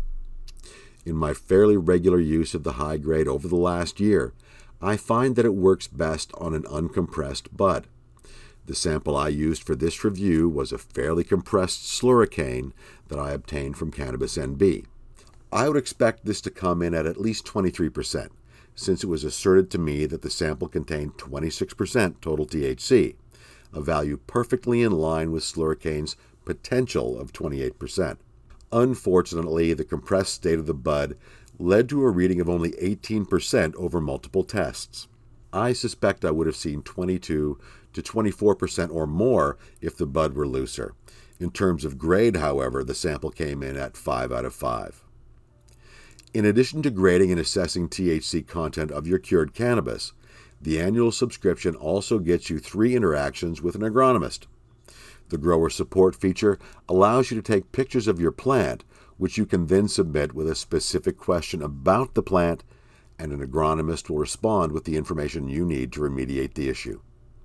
In my fairly regular use of the high grade over the last year, I find that it works best on an uncompressed bud. The sample I used for this review was a fairly compressed slurricane that I obtained from Cannabis N B. I would expect this to come in at at least twenty-three percent, since it was asserted to me that the sample contained twenty-six percent total T H C, a value perfectly in line with slurricane's potential of twenty-eight percent. Unfortunately, the compressed state of the bud led to a reading of only eighteen percent over multiple tests. I suspect I would have seen twenty-two to twenty-four percent or more if the bud were looser. In terms of grade, however, the sample came in at five out of five. In addition to grading and assessing T H C content of your cured cannabis, the annual subscription also gets you three interactions with an agronomist. The grower support feature allows you to take pictures of your plant, which you can then submit with a specific question about the plant, and an agronomist will respond with the information you need to remediate the issue.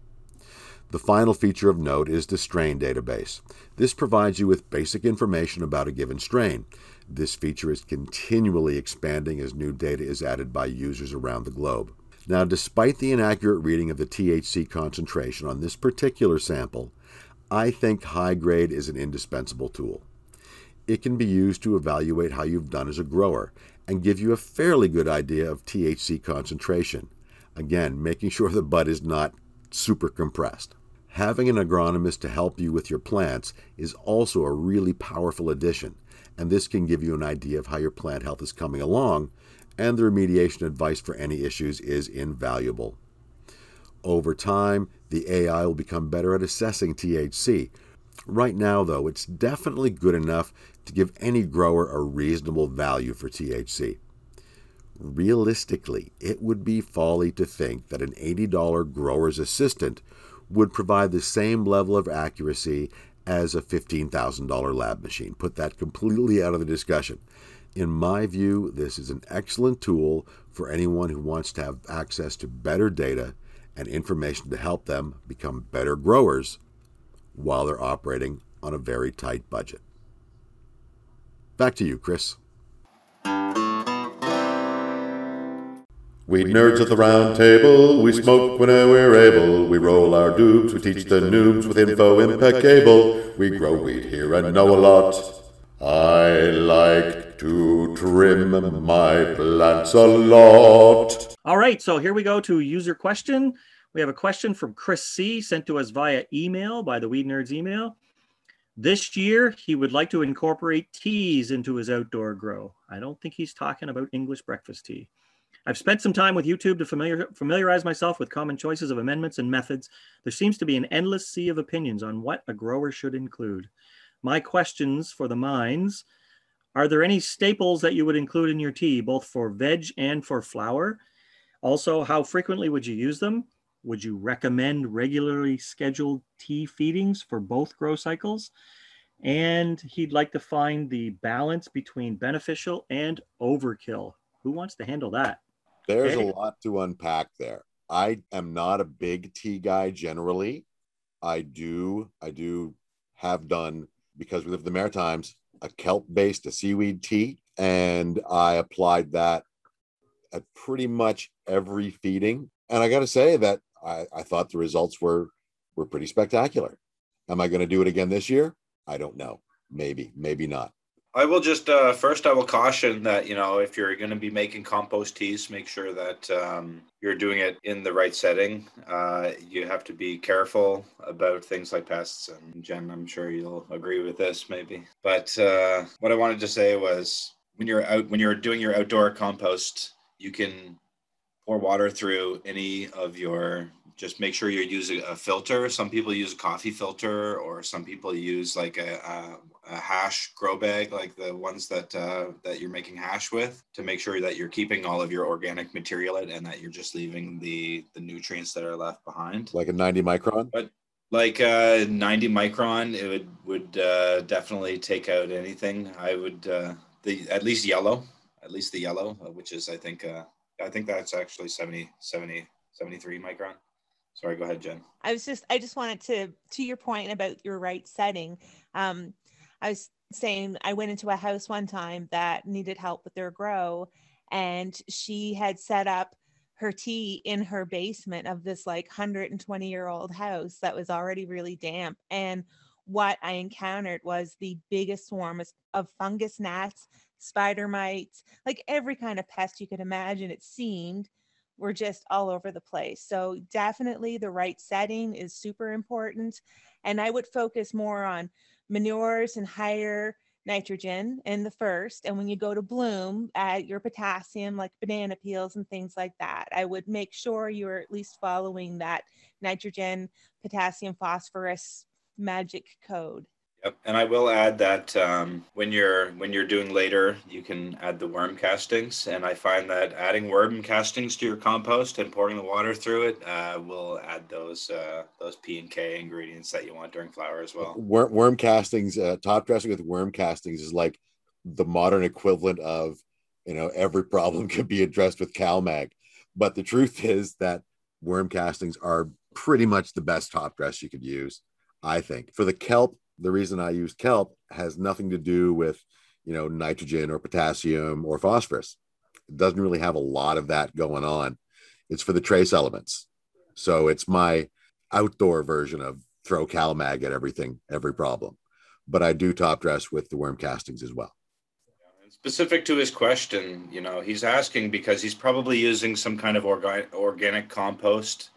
The final feature of note is the strain database. This provides you with basic information about a given strain. This feature is continually expanding as new data is added by users around the globe. Now, despite the inaccurate reading of the T H C concentration on this particular sample, I think high grade is an indispensable tool. It can be used to evaluate how you've done as a grower and give you a fairly good idea of T H C concentration. Again, making sure the bud is not super compressed. Having an agronomist to help you with your plants is also a really powerful addition, and this can give you an idea of how your plant health is coming along, and the remediation advice for any issues is invaluable. Over time, the A I will become better at assessing T H C. Right now, though, it's definitely good enough to give any grower a reasonable value for T H C. Realistically, it would be folly to think that an eighty dollars grower's assistant would provide the same level of accuracy as a fifteen thousand dollars lab machine. Put that completely out of the discussion. In my view, this is an excellent tool for anyone who wants to have access to better data and information to help them become better growers while they're operating on a very tight budget. Back to you, Chris. We nerds at the round table, we smoke whenever we're able, we roll our dupes, we teach the noobs with info impeccable, we grow weed here and know a lot. I like to trim my plants a lot. All right, so here we go to user question. We have a question from Chris C. sent to us via email by the Weed Nerds email. This year, he would like to incorporate teas into his outdoor grow. I don't think he's talking about English breakfast tea. I've spent some time with YouTube to familiar, familiarize myself with common choices of amendments and methods. There seems to be an endless sea of opinions on what a grower should include. My questions for the minds: are there any staples that you would include in your tea, both for veg and for flower? Also, how frequently would you use them? Would you recommend regularly scheduled tea feedings for both grow cycles? And he'd like to find the balance between beneficial and overkill. Who wants to handle that? There's Okay. a lot to unpack there. I am not a big tea guy generally. I do, I do have done, because we live in the Maritimes, a kelp-based, a seaweed tea. and I applied that at pretty much every feeding. And I got to say that I, I thought the results were were pretty spectacular. Am I going to do it again this year? I don't know. Maybe, maybe not. I will just, uh, first I will caution that, you know, if you're going to be making compost teas, make sure that um, you're doing it in the right setting. Uh, you have to be careful about things like pests. And Jen, I'm sure you'll agree with this maybe. But uh, what I wanted to say was when you're out, when you're doing your outdoor compost, you can pour water through any of your, just make sure you're using a filter. Some people use a coffee filter, or some people use like a, a, a hash grow bag, like the ones that uh, that you're making hash with, to make sure that you're keeping all of your organic material in and that you're just leaving the, the nutrients that are left behind. Like a ninety micron? But like uh, ninety micron, it would, would uh, definitely take out anything. I would, uh, the at least yellow, at least the yellow, uh, which is, I think, uh, I think that's actually seventy, seventy, seventy-three micron. Sorry, go ahead, Jen. I was just, I just wanted to, to your point about your right setting. Um, I was saying I went into a house one time that needed help with their grow, and she had set up her tea in her basement of this like one hundred twenty year old house that was already really damp. And what I encountered was the biggest swarm of fungus gnats, spider mites, like every kind of pest you could imagine, it seemed, were just all over the place. So definitely the right setting is super important. And I would focus more on manures and higher nitrogen in the first. And when you go to bloom, add your potassium, like banana peels and things like that. I would make sure you're at least following that nitrogen, potassium, phosphorus magic code. Yep. And I will add that um, when you're when you're doing later, you can add the worm castings. And I find that adding worm castings to your compost and pouring the water through it uh, will add those uh, those P and K ingredients that you want during flower as well. Worm, worm castings, uh, top dressing with worm castings is like the modern equivalent of, you know, every problem can be addressed with CalMag. But the truth is that worm castings are pretty much the best top dress you could use, I think. For the kelp, the reason I use kelp has nothing to do with, you know, nitrogen or potassium or phosphorus. It doesn't really have a lot of that going on. It's for the trace elements. So it's my outdoor version of throw CalMag at everything, every problem. But I do top dress with the worm castings as well. Specific to his question, you know, he's asking because he's probably using some kind of orga- organic compost,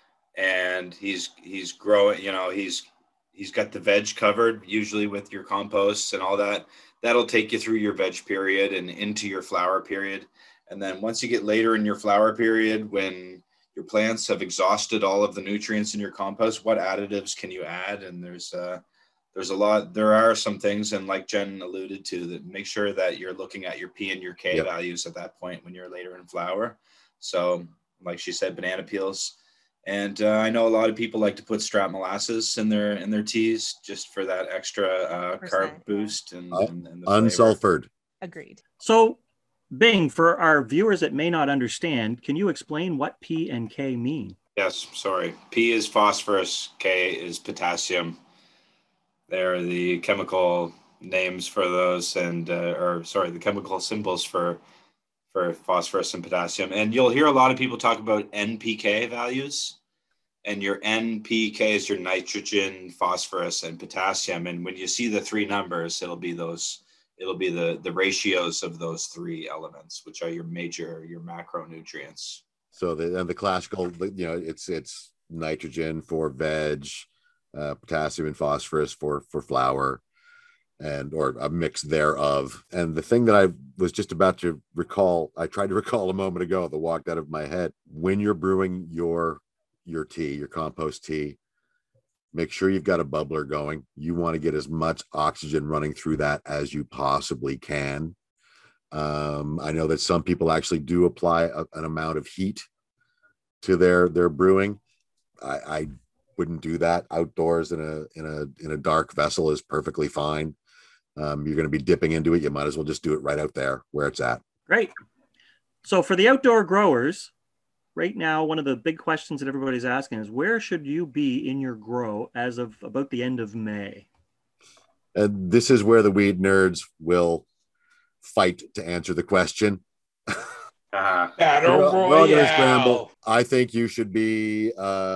and he's he's growing, you know, he's He's got the veg covered, usually with your composts and all that. That'll take you through your veg period and into your flower period. And then once you get later in your flower period, when your plants have exhausted all of the nutrients in your compost, what additives can you add? And there's uh, there's a lot, there are some things, and like Jen alluded to, that make sure that you're looking at your P and your K Yep. values at that point when you're later in flower. So like she said, banana peels. And uh, I know a lot of people like to put strap molasses in their in their teas just for that extra uh, carb boost and, Uh, and, and the flavor. Unsulfured. Agreed. So, Bing, for our viewers that may not understand, can you explain what P and K mean? Yes, sorry. P is phosphorus, K is potassium. They're the chemical names for those, and uh, or sorry, the chemical symbols for for phosphorus and potassium. And you'll hear a lot of people talk about N P K values. And your N P K is your nitrogen, phosphorus, and potassium. And when you see the three numbers, it'll be those, it'll be the, the ratios of those three elements, which are your major, your macronutrients. So the and the classical, you know, it's it's nitrogen for veg, uh, potassium and phosphorus for for flower, and or a mix thereof. And the thing that I was just about to recall, I tried to recall a moment ago that walked out of my head. When you're brewing your your tea, your compost tea, make sure you've got a bubbler going. You want to get as much oxygen running through that as you possibly can. Um, I know that some people actually do apply a, an amount of heat to their their brewing. I, I wouldn't do that. Outdoors in a in a in a dark vessel is perfectly fine. Um, you're going to be dipping into it. You might as well just do it right out there where it's at. Great. So for the outdoor growers, right now, one of the big questions that everybody's asking is, where should you be in your grow as of about the end of May? And this is where the weed nerds will fight to answer the question. Uh-huh. Battle we're, all, we're all gonna scramble. Royale. I think you should be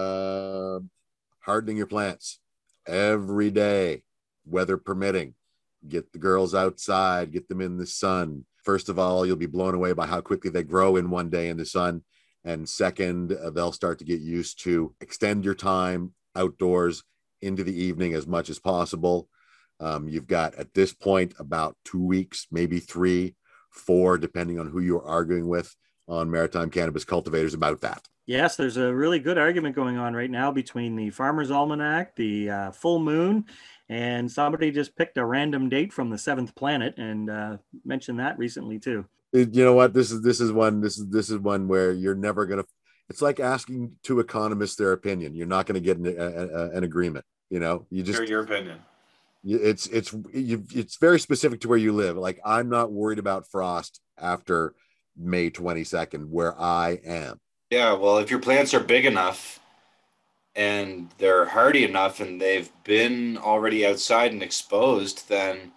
uh, hardening your plants every day, weather permitting. Get the girls outside, get them in the sun. First of all, you'll be blown away by how quickly they grow in one day in the sun. And second, uh, they'll start to get used to extend your time outdoors into the evening as much as possible. Um, you've got, at this point, about two weeks, maybe three, four, depending on who you're arguing with on Maritime Cannabis Cultivators about that. Yes, there's a really good argument going on right now between the Farmer's Almanac, the uh, full moon, and somebody just picked a random date from the seventh planet and uh, mentioned that recently too. You know what? This is this is one this is this is one where you're never gonna. It's like asking two economists their opinion. You're not going to get an, a, a, an agreement. You know, you just Share your opinion. It's it's you, it's very specific to where you live. Like, I'm not worried about frost after May twenty-second where I am. Yeah, well, if your plants are big enough and they're hardy enough and they've been already outside and exposed, then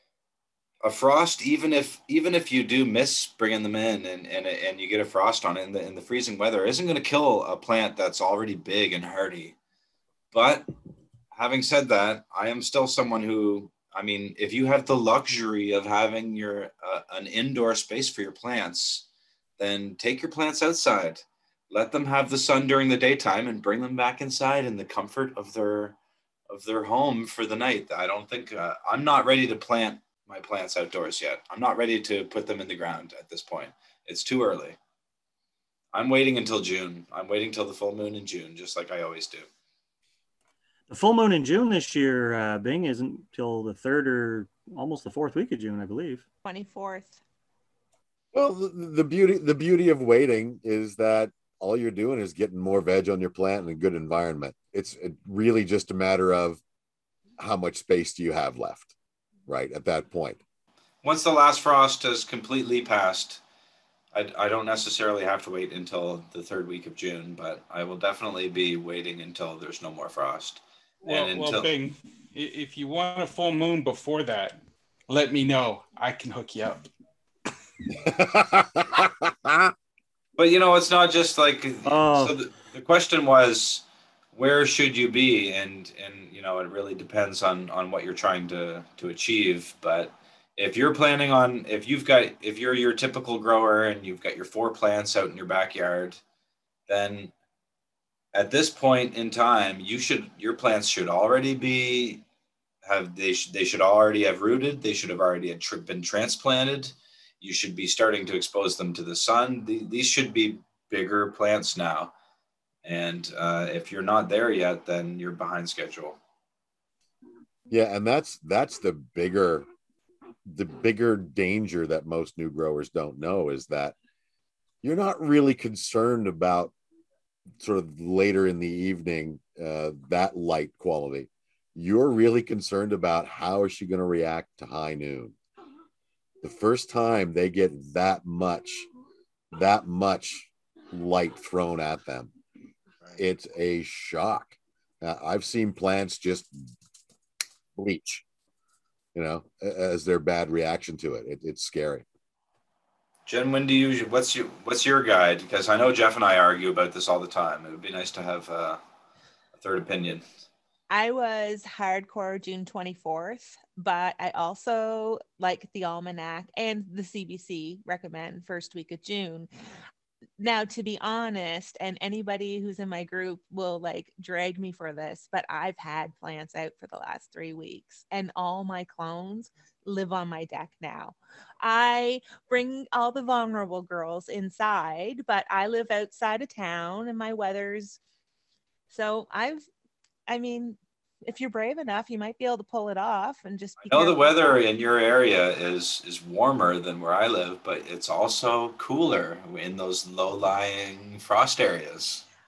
a frost, even if even if you do miss bringing them in and and, and you get a frost on it in the, in the freezing weather, isn't going to kill a plant that's already big and hardy. But having said that, I am still someone who, I mean, if you have the luxury of having your uh, an indoor space for your plants, then take your plants outside. Let them have the sun during the daytime and bring them back inside in the comfort of their of their home for the night. I don't think uh, I'm not ready to plant my plants outdoors yet. I'm not ready to put them in the ground at this point. It's too early. I'm waiting until June. I'm waiting till the full moon in June, just like I always do. The full moon in June this year, uh, Bing, isn't till the third or almost the fourth week of June, I believe. twenty-fourth. Well, the, the beauty the beauty of waiting is that all you're doing is getting more veg on your plant in a good environment. It's it really just a matter of how much space do you have left, right, at that point. Once the last frost has completely passed, I, I don't necessarily have to wait until the third week of June, but I will definitely be waiting until there's no more frost. Well, and well until... Bing, if you want a full moon before that, let me know. I can hook you up. But, you know, it's not just like, oh. so the, the question was, where should you be? And, and you know, it really depends on, on what you're trying to, to achieve. But if you're planning on, if you've got, if you're your typical grower and you've got your four plants out in your backyard, then at this point in time, you should, your plants should already be, have, they should, they should already have rooted. They should have already had tr- been transplanted. You should be starting to expose them to the sun. The, these should be bigger plants now. And uh, if you're not there yet, then you're behind schedule. Yeah, and that's that's the bigger the bigger danger that most new growers don't know is that you're not really concerned about sort of later in the evening, uh, that light quality. You're really concerned about how is she going to react to high noon. The first time they get that much, that much light thrown at them, it's a shock. Uh, I've seen plants just bleach, you know, as their bad reaction to it. it. It's scary. Jen, when do you, what's your, what's your guide? Because I know Jeff and I argue about this all the time. It would be nice to have uh, a third opinion. I was hardcore June twenty-fourth, but I also like the Almanac and the C B C recommend first week of June. Now, to be honest, and anybody who's in my group will like drag me for this, but I've had plants out for the last three weeks and all my clones live on my deck now. I bring all the vulnerable girls inside, but I live outside of town and my weather's, so I've, I mean, if you're brave enough, you might be able to pull it off and just be I know the careful. weather in your area is is warmer than where I live, but it's also cooler in those low-lying frost areas.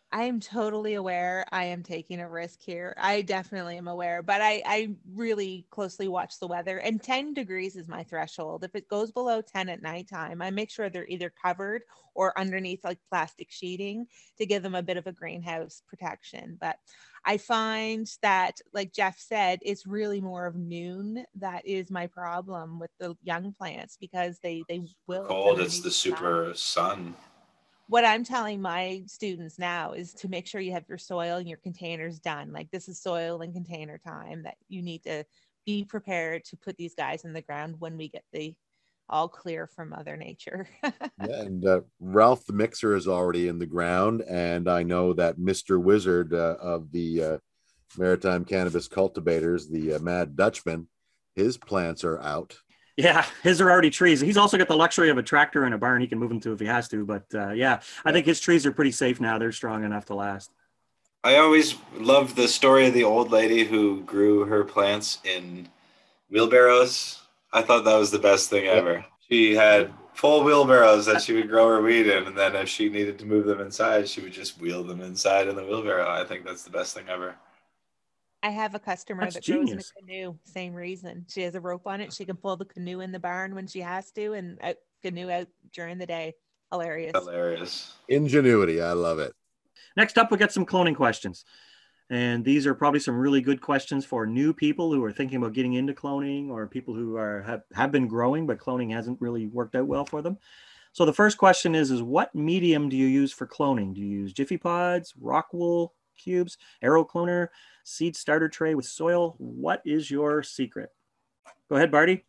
I'm totally aware I am taking a risk here. I definitely am aware, but I, I really closely watch the weather, and ten degrees is my threshold. If it goes below ten at nighttime, I make sure they're either covered or underneath like plastic sheeting to give them a bit of a greenhouse protection. But I find that, like Jeff said, it's really more of noon that is my problem with the young plants, because they, they will. Cold, it's the super sun. What I'm telling my students now is to make sure you have your soil and your containers done. Like, this is soil and container time, that you need to be prepared to put these guys in the ground when we get the all clear from Mother Nature. Yeah, and uh, Ralph the Mixer is already in the ground, and I know that Mister Wizard uh, of the uh, Maritime Cannabis Cultivators, the uh, Mad Dutchman, his plants are out. Yeah, his are already trees. He's also got the luxury of a tractor and a barn he can move them to if he has to. But uh, yeah, I think his trees are pretty safe now. They're strong enough to last. I always loved the story of the old lady who grew her plants in wheelbarrows. I thought that was the best thing ever. Yep. She had full wheelbarrows that she would grow her weed in, and then if she needed to move them inside, she would just wheel them inside in the wheelbarrow. I think that's the best thing ever. I have a customer That's that genius. grows in a canoe. Same reason. She has a rope on it. She can pull the canoe in the barn when she has to, and out, canoe out during the day. Hilarious. Hilarious. Ingenuity. I love it. Next up, we got some cloning questions. And these are probably some really good questions for new people who are thinking about getting into cloning, or people who are have, have been growing, but cloning hasn't really worked out well for them. So the first question is, is what medium do you use for cloning? Do you use Jiffy Pods, rock wool cubes, Aero Cloner, seed starter tray with soil? What is your secret? Go ahead, Barty.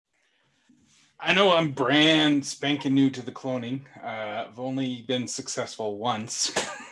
I know I'm brand spanking new to the cloning. Uh, I've only been successful once.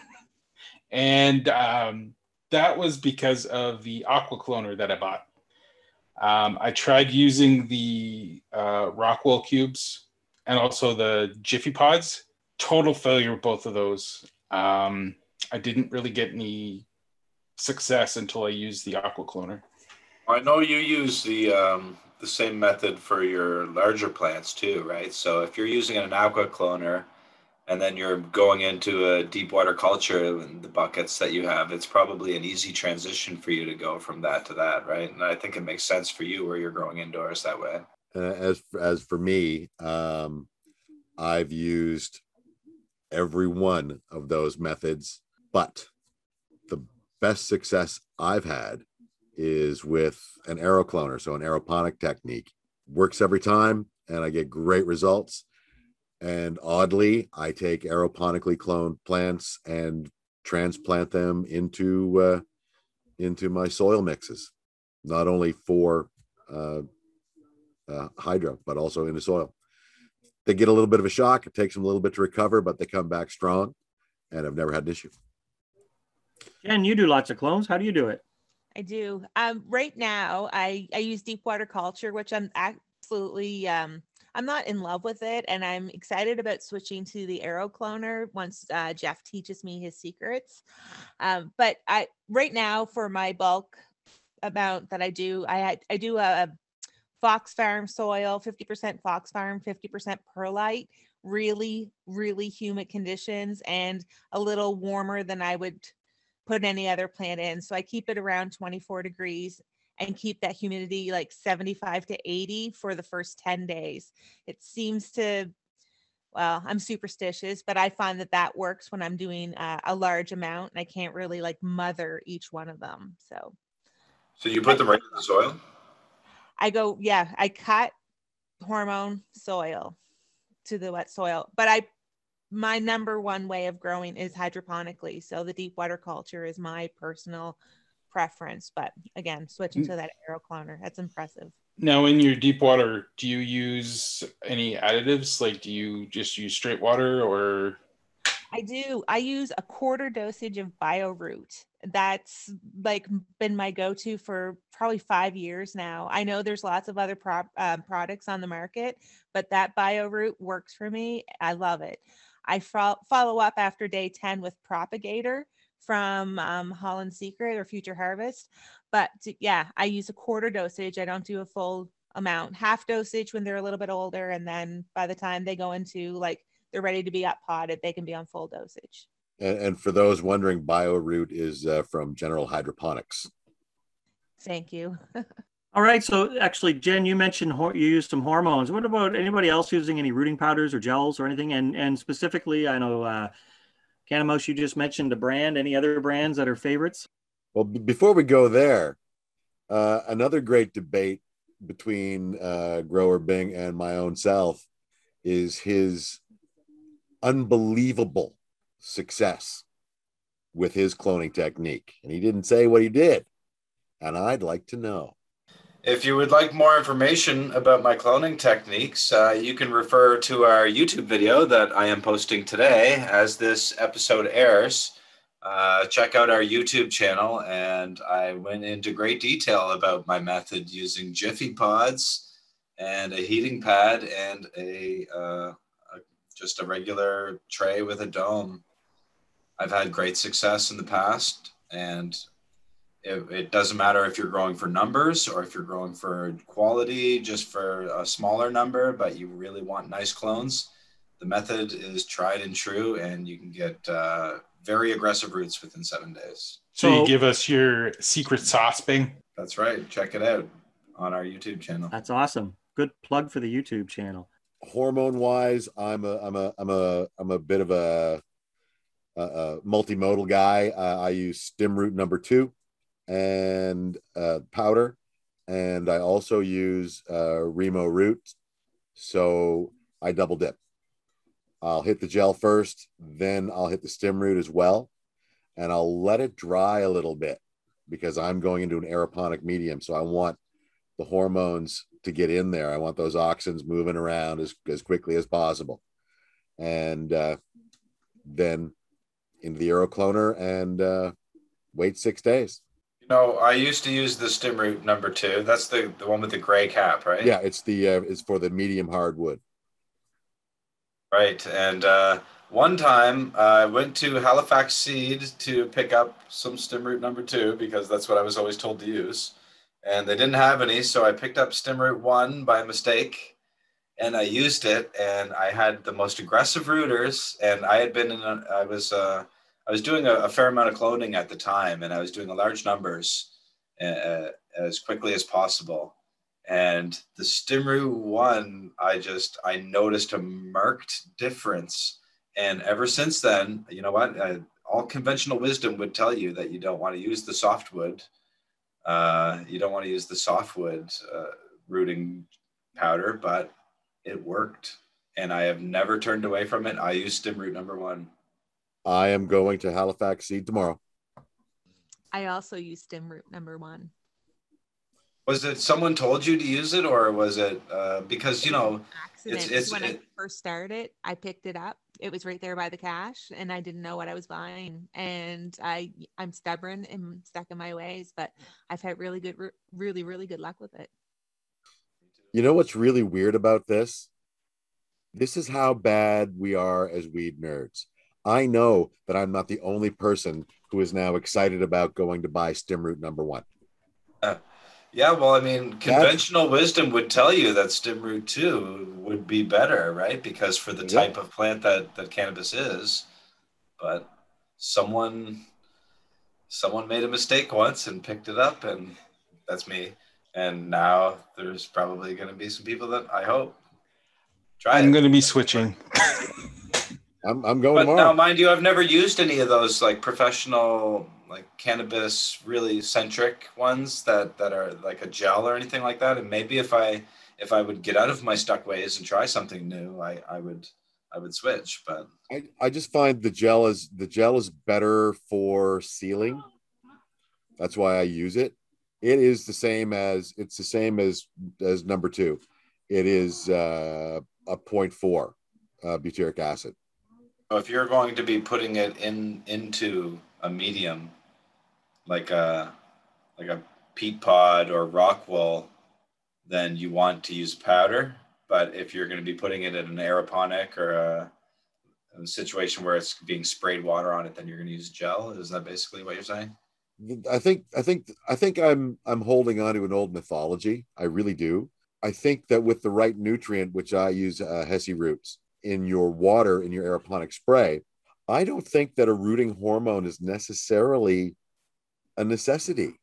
and um, that was because of the aqua cloner that I bought. Um, I tried using the uh, Rockwell cubes and also the Jiffy Pods. Total failure with both of those. Um, I didn't really get any success until I used the aqua cloner. I know you use the um, the same method for your larger plants too, right? So if you're using an aqua cloner and then you're going into a deep water culture in the buckets that you have, it's probably an easy transition for you to go from that to that, right? And I think it makes sense for you where you're growing indoors that way. Uh, as as for me, um, I've used every one of those methods, but the best success I've had is with an Aero Cloner, so an aeroponic technique. Works every time, and I get great results. And oddly, I take aeroponically cloned plants and transplant them into uh, into my soil mixes, not only for uh, uh, hydro, but also into soil. They get a little bit of a shock. It takes them a little bit to recover, but they come back strong, and I've never had an issue. Jen, you do lots of clones. How do you do it? I do. Um, right now, I, I use deep water culture, which I'm absolutely, um, I'm not in love with it. And I'm excited about switching to the Aero Cloner once uh, Jeff teaches me his secrets. Um, but I right now, for my bulk amount that I do, I, I do a Fox Farm soil, fifty percent Fox Farm, fifty percent perlite, really, really humid conditions, and a little warmer than I would put any other plant in. So I keep it around twenty-four degrees and keep that humidity like seventy-five to eighty for the first ten days. It seems to, well, I'm superstitious, but I find that that works when I'm doing uh, a large amount, and I can't really like mother each one of them. So, so you put them right in the soil? I go, yeah, I cut hormone soil to the wet soil, but I my number one way of growing is hydroponically. So the deep water culture is my personal preference. But again, switching to that Aero Cloner, that's impressive. Now, in your deep water, do you use any additives? Like, do you just use straight water, or? I do. I use a quarter dosage of BioRoot. That's like been my go-to for probably five years now. I know there's lots of other pro- uh, products on the market, but that BioRoot works for me. I love it. I fo- follow up after day ten with Propagator from um, Holland Secret or Future Harvest. But to, yeah, I use a quarter dosage. I don't do a full amount, half dosage when they're a little bit older. And then by the time they go into like, they're ready to be up potted, they can be on full dosage. And, and for those wondering, BioRoot is uh, from General Hydroponics. Thank you. All right. So actually, Jen, you mentioned hor- you used some hormones. What about anybody else using any rooting powders or gels or anything? And and specifically, I know uh, Canamouse, you just mentioned a brand. Any other brands that are favorites? Well, b- before we go there, uh, another great debate between uh, Grower Bing and my own self is his unbelievable success with his cloning technique. And he didn't say what he did. And I'd like to know. If you would like more information about my cloning techniques, uh, you can refer to our YouTube video that I am posting today as this episode airs. Uh, check out our YouTube channel, and I went into great detail about my method using Jiffy Pods and a heating pad and a, uh, a just a regular tray with a dome. I've had great success in the past, and It, it doesn't matter if you're growing for numbers or if you're growing for quality, just for a smaller number, but you really want nice clones. The method is tried and true, and you can get uh, very aggressive roots within seven days. So, So- you give us your secret sauce, Bing? That's right. Check it out on our YouTube channel. That's awesome. Good plug for the YouTube channel. Hormone wise, I'm a I'm a I'm a I'm a bit of a, a, a multimodal guy. Uh, I use stem root number two and uh, powder, and I also use uh, Remo root. So I double dip. I'll hit the gel first, then I'll hit the stem root as well, and I'll let it dry a little bit because I'm going into an aeroponic medium. So I want the hormones to get in there. I want those auxins moving around as, as quickly as possible. And uh, then into the aerocloner and uh, wait six days. You know, I used to use the stem root number two. That's the, the one with the gray cap, right? Yeah, it's the uh, it's for the medium hardwood. Right. And uh, one time uh, I went to Halifax Seed to pick up some stem root number two because that's what I was always told to use. And they didn't have any, so I picked up stem root one by mistake, and I used it, and I had the most aggressive rooters. And I had been in a, I was uh, I was doing a, a fair amount of cloning at the time, and I was doing a large numbers uh, as quickly as possible. And the stem root one, I just I noticed a marked difference. And ever since then, you know what? I, all conventional wisdom would tell you that you don't want to use the softwood. Uh, you don't want to use the softwood uh, rooting powder, but it worked, and I have never turned away from it. I use stem root number one. I am going to Halifax Seed tomorrow. I also use stem root number one. Was it someone told you to use it, or was it uh, because, you know, Accident. it's, it's when it, I first started, I picked it up. It was right there by the cache, and I didn't know what I was buying. And I, I'm stubborn and stuck in my ways, but I've had really good, really, really good luck with it. You know what's really weird about this? This is how bad we are as weed nerds. I know that I'm not the only person who is now excited about going to buy stem root number one. uh, yeah, well, I mean, conventional wisdom would tell you that stem root two would be better, right? Because for the type of plant that, that cannabis is, but someone someone made a mistake once and picked it up, and that's me. And now there's probably going to be some people that I hope try I'm it. going to be switching. I'm, I'm going But tomorrow. now, mind you, I've never used any of those like professional, like cannabis really centric ones that, that are like a gel or anything like that. And maybe if I if I would get out of my stuck ways and try something new, I, I would I would switch. But I, I just find the gel is the gel is better for sealing. That's why I use it. It is the same as it's the same as as number two. It is uh, a zero point four uh, butyric acid. if you're going to be putting it in into a medium, like a like a peat pod or rock wool, then you want to use powder. But if you're going to be putting it in an aeroponic or a, a situation where it's being sprayed water on it, then you're going to use gel. Is that basically what you're saying? I think I think I think I'm I'm holding on to an old mythology. I really do. I think that with the right nutrient, which I use uh, Hesse roots in your water in your aeroponic spray, I don't think that a rooting hormone is necessarily a necessity.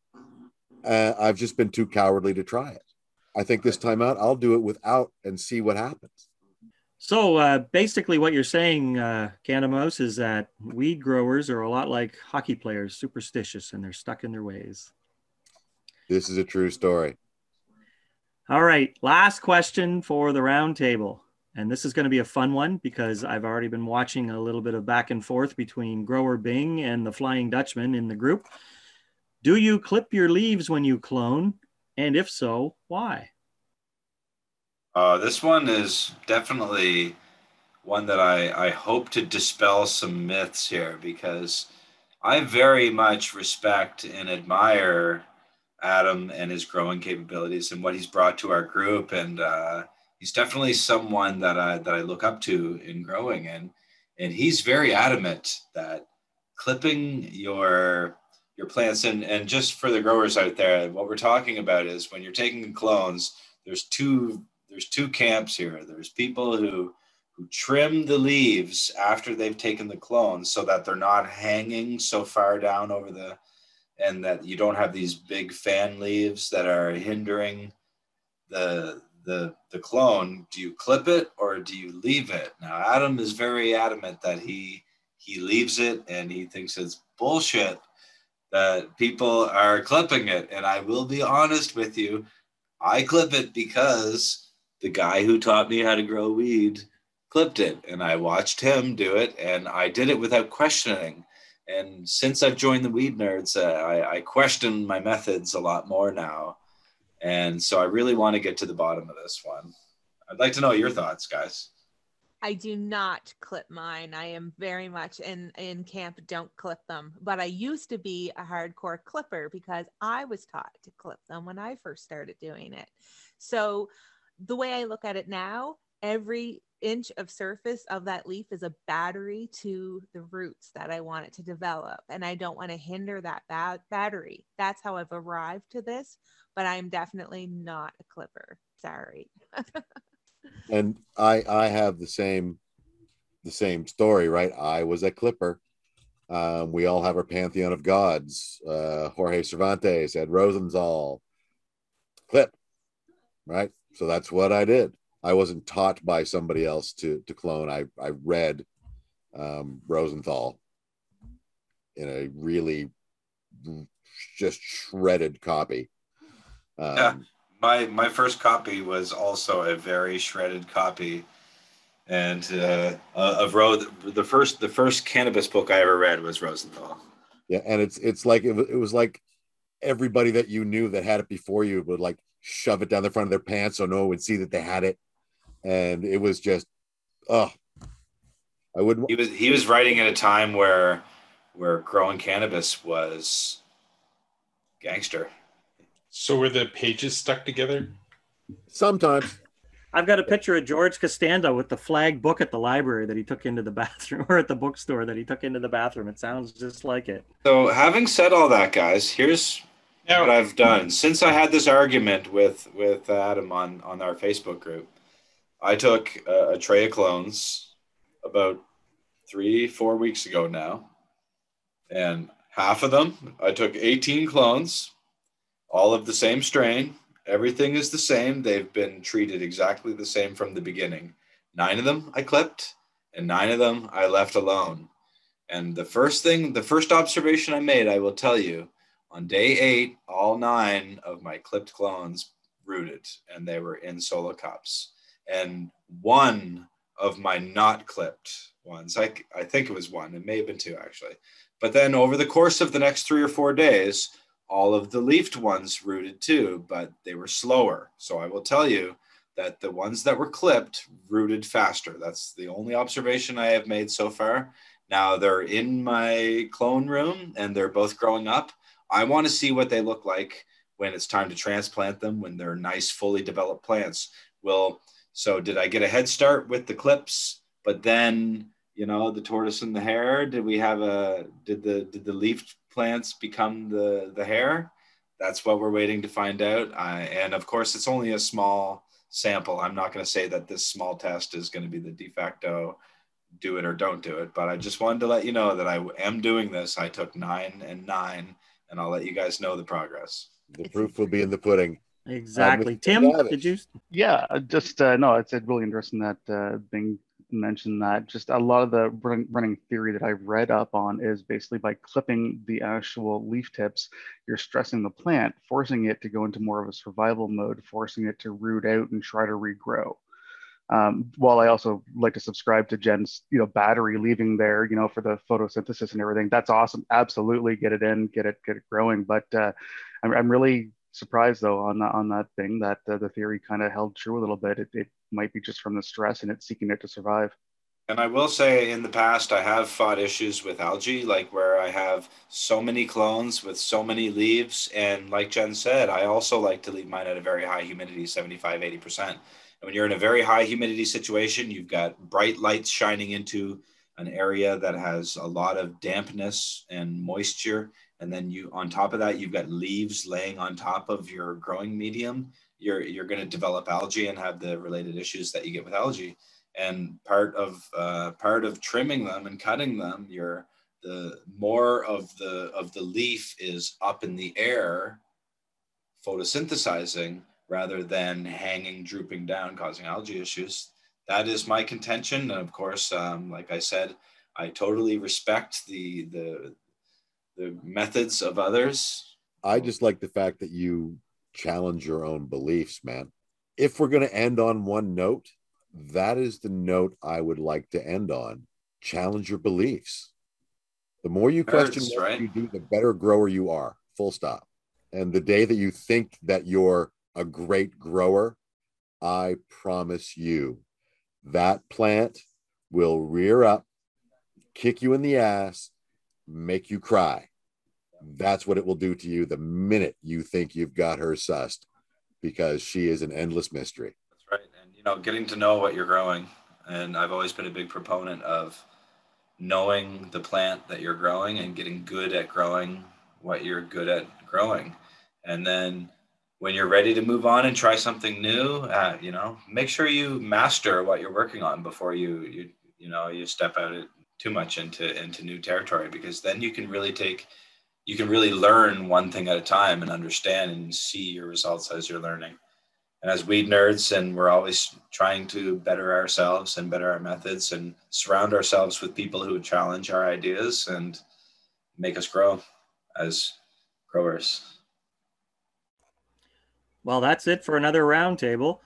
Uh, I've just been too cowardly to try it. I think this time out, I'll do it without and see what happens. So uh, basically what you're saying, uh, Candlemouse, is that weed growers are a lot like hockey players, superstitious, and they're stuck in their ways. This is a true story. All right, last question for the round table. And this is going to be a fun one because I've already been watching a little bit of back and forth between Grower Bing and the Flying Dutchman in the group. Do you clip your leaves when you clone? And if so, why? Uh, this one is definitely one that I, I hope to dispel some myths here, because I very much respect and admire Adam and his growing capabilities and what he's brought to our group. And uh, he's definitely someone that I, that I look up to in growing. And, and he's very adamant that clipping your your plants, and, and just for the growers out there, what we're talking about is when you're taking clones, there's two there's two camps here. There's people who who trim the leaves after they've taken the clones so that they're not hanging so far down over the, and that you don't have these big fan leaves that are hindering the the the clone. Do you clip it or do you leave it? Now Adam is very adamant that he he leaves it, and he thinks it's bullshit that people are clipping it. And I will be honest with you, I clip it because the guy who taught me how to grow weed clipped it, and I watched him do it, and I did it without questioning. And since I've joined the Weed Nerds, uh, I, I question my methods a lot more now. And so I really want to get to the bottom of this one. I'd like to know your thoughts, guys. I do not clip mine. I am very much in, in camp, don't clip them. But I used to be a hardcore clipper because I was taught to clip them when I first started doing it. So the way I look at it now, every inch of surface of that leaf is a battery to the roots that I want it to develop. And I don't want to hinder that ba- battery. That's how I've arrived to this, but I'm definitely not a clipper. Sorry. And I I have the same the same story, right? I was a clipper. Um, we all have our pantheon of gods. Uh, Jorge Cervantes, Ed Rosenthal, clip, right? So that's what I did. I wasn't taught by somebody else to to clone. I I read um, Rosenthal in a really just shredded copy. Um, yeah. My my first copy was also a very shredded copy, and uh, of Ro- the first the first cannabis book I ever read was Rosenthal. Yeah, and it's it's like it was, it was like everybody that you knew that had it before you would like shove it down the front of their pants so no one would see that they had it, and it was just, oh, I wouldn't. He was he was writing at a time where where growing cannabis was gangster. So were the pages stuck together? Sometimes. I've got a picture of George Costanza with the flag book at the library that he took into the bathroom, or at the bookstore that he took into the bathroom. It sounds just like it. So having said all that, guys, here's Now, what I've done. Since I had this argument with, with Adam on, on our Facebook group, I took a, a tray of clones about three, four weeks ago now. And half of them, I took eighteen clones, all of the same strain. Everything is the same. They've been treated exactly the same from the beginning. Nine of them I clipped, and nine of them I left alone. And the first thing, the first observation I made, I will tell you, on day eight, all nine of my clipped clones rooted, and they were in solo cups. And one of my not clipped ones, I, I think it was one, it may have been two actually. But then over the course of the next three or four days, all of the leafed ones rooted too, but they were slower. So I will tell you that the ones that were clipped rooted faster. That's the only observation I have made so far. Now they're in my clone room and they're both growing up. I want to see what they look like when it's time to transplant them, when they're nice, fully developed plants. Well, so did I get a head start with the clips, but then, you know, the tortoise and the hare? Did we have a, did the, did the leafed plants become the the hair? That's what we're waiting to find out. Uh, and of course, it's only a small sample. I'm not going to say that this small test is going to be the de facto do it or don't do it. But I just wanted to let you know that I am doing this. I took nine and nine, and I'll let you guys know the progress. The proof will be in the pudding. Exactly. Um, Tim, Travis. did you? Yeah, just uh, no, it's, it's really interesting that uh, Bing mentioned that. Just a lot of the running, running theory that I've read up on is basically by clipping the actual leaf tips, you're stressing the plant, forcing it to go into more of a survival mode, forcing it to root out and try to regrow. Um, while I also like to subscribe to Jen's, you know, battery leaving there, you know, for the photosynthesis and everything. That's awesome. Absolutely, get it in, get it, get it growing. But uh, I'm, I'm really surprised though on that on that thing that uh, the theory kind of held true a little bit. It, it might be just from the stress and it's seeking it to survive. And I will say in the past, I have fought issues with algae, like where I have so many clones with so many leaves. And like Jen said, I also like to leave mine at a very high humidity, seventy-five, eighty percent. And when you're in a very high humidity situation, you've got bright lights shining into an area that has a lot of dampness and moisture. And then you, on top of that, you've got leaves laying on top of your growing medium. You're, you're going to develop algae and have the related issues that you get with algae. And part of uh, part of trimming them and cutting them, you're the more of the of the leaf is up in the air, photosynthesizing rather than hanging, drooping down, causing algae issues. That is my contention. And of course, um, like I said, I totally respect the the the methods of others. I just like the fact that you challenge your own beliefs, man. If we're going to end on one note, that is the note I would like to end on. Challenge your beliefs. The more you question Nerds, what right? you do, the better grower you are. Full stop. And the day that you think that you're a great grower, I promise you that plant will rear up, kick you in the ass, make you cry. That's what it will do to you the minute you think you've got her sussed, because she is an endless mystery. That's right. And, you know, getting to know what you're growing. And I've always been a big proponent of knowing the plant that you're growing and getting good at growing what you're good at growing. And then when you're ready to move on and try something new, uh, you know, make sure you master what you're working on before you, you, you know, you step out too much into, into new territory, because then you can really take, you can really learn one thing at a time and understand and see your results as you're learning. And as weed nerds, and we're always trying to better ourselves and better our methods and surround ourselves with people who challenge our ideas and make us grow as growers. Well, that's it for another roundtable.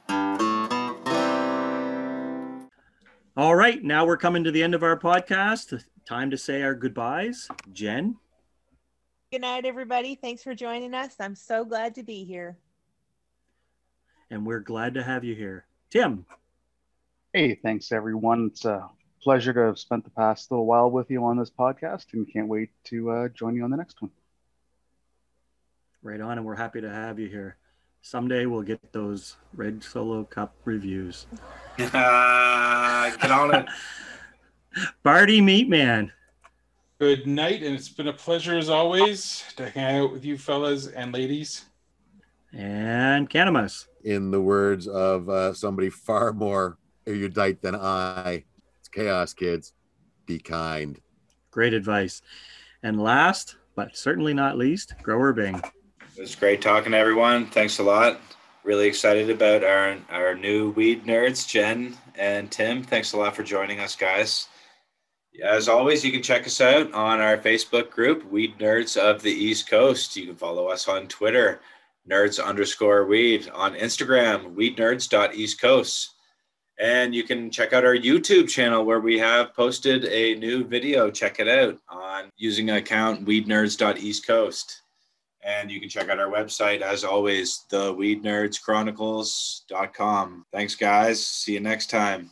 All right, now we're coming to the end of our podcast. Time to say our goodbyes. Jen? Good night, everybody. Thanks for joining us. I'm so glad to be here. And we're glad to have you here. Tim? Hey, thanks, everyone. It's a pleasure to have spent the past little while with you on this podcast, and can't wait to uh, join you on the next one. Right on, and we're happy to have you here. Someday we'll get those Red Solo Cup reviews. Get on it. Barty Meatman. Good night, and it's been a pleasure as always to hang out with you fellas and ladies. And Canamus. In the words of uh, somebody far more erudite than I, it's chaos, kids. Be kind. Great advice. And last, but certainly not least, Grower Bing. It was great talking to everyone. Thanks a lot. Really excited about our our new weed nerds, Jen and Tim. Thanks a lot for joining us, guys. As always, you can check us out on our Facebook group, Weed Nerds of the East Coast. You can follow us on Twitter, nerds underscore weed, on Instagram, weednerds.eastcoast. And you can check out our YouTube channel where we have posted a new video. Check it out on using an account weednerds.eastcoast. And you can check out our website, as always, the weed nerds chronicles dot com. Thanks, guys. See you next time.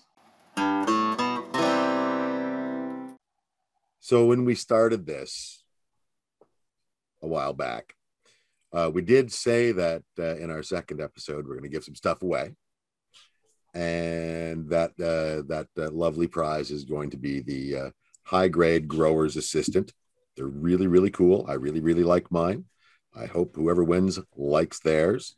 So when we started this a while back, uh, we did say that uh, in our second episode, we're going to give some stuff away. And that uh, that uh, lovely prize is going to be the uh, high grade grower's assistant. They're really, really cool. I really, really like mine. I hope whoever wins likes theirs.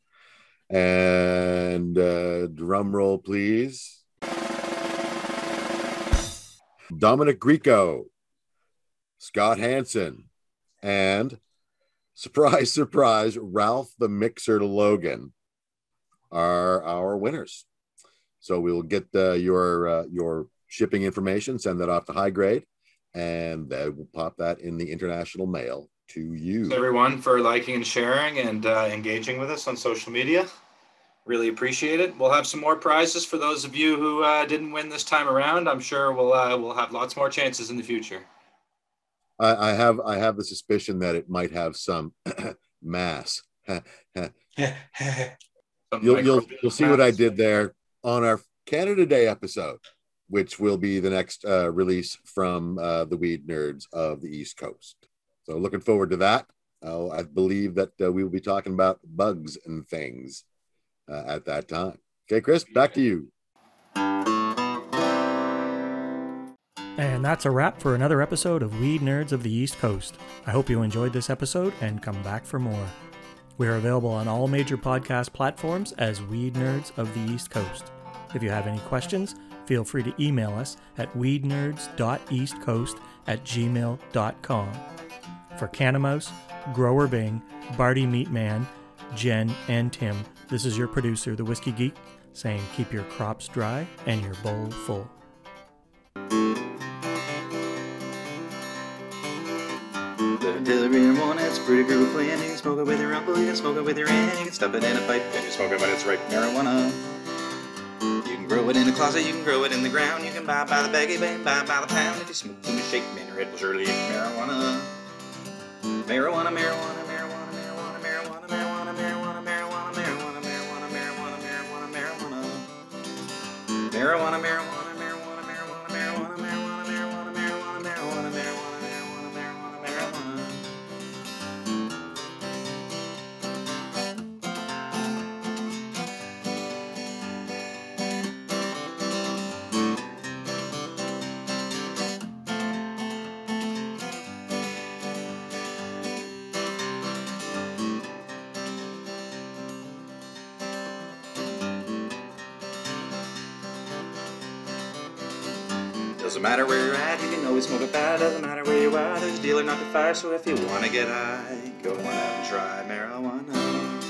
And uh, drum roll, please. Dominic Grieco, Scott Hansen, and surprise, surprise, Ralph the Mixer Logan are our winners. So we'll get uh, your uh, your shipping information, send that off to High Grade, and uh, we'll pop that in the international mail to you. Thanks everyone for liking and sharing and uh, engaging with us on social media. Really appreciate it. We'll have some more prizes for those of you who uh, didn't win this time around. I'm sure we'll uh, we'll have lots more chances in the future. I, I have I have the suspicion that it might have some mass. you'll you'll you'll see what I did there on our Canada Day episode, which will be the next uh, release from uh, the Weed Nerds of the East Coast. So looking forward to that. Uh, I believe that uh, we will be talking about bugs and things uh, at that time. Okay, Chris, back to you. And that's a wrap for another episode of Weed Nerds of the East Coast. I hope you enjoyed this episode and come back for more. We are available on all major podcast platforms as Weed Nerds of the East Coast. If you have any questions, feel free to email us at weednerds dot eastcoast at gmail dot com. For Canamouse, Grower Bing, Barty Meatman, Jen, and Tim, this is your producer, the Whiskey Geek, saying keep your crops dry and your bowl full. Until every morning, it's a pretty girl playing. You can smoke it with your uncle, you can smoke it with your aunt, you can stuff it in a pipe, and you smoke it when it's ripe marijuana. You can grow it in the closet, you can grow it in the ground, you can buy by the baggie, buy by the pound. If you smoke in the shake, man, your head will surely eat marijuana. Marijuana, marijuana, marijuana, marijuana, marijuana, marijuana, marijuana, marijuana, marijuana, marijuana, marijuana, marijuana, marijuana. Marijuana, marijuana. Doesn't matter where you're at, you can always smoke a bad. Doesn't matter where you are, there's a dealer not to fire. So if you wanna get high, go on out and try marijuana.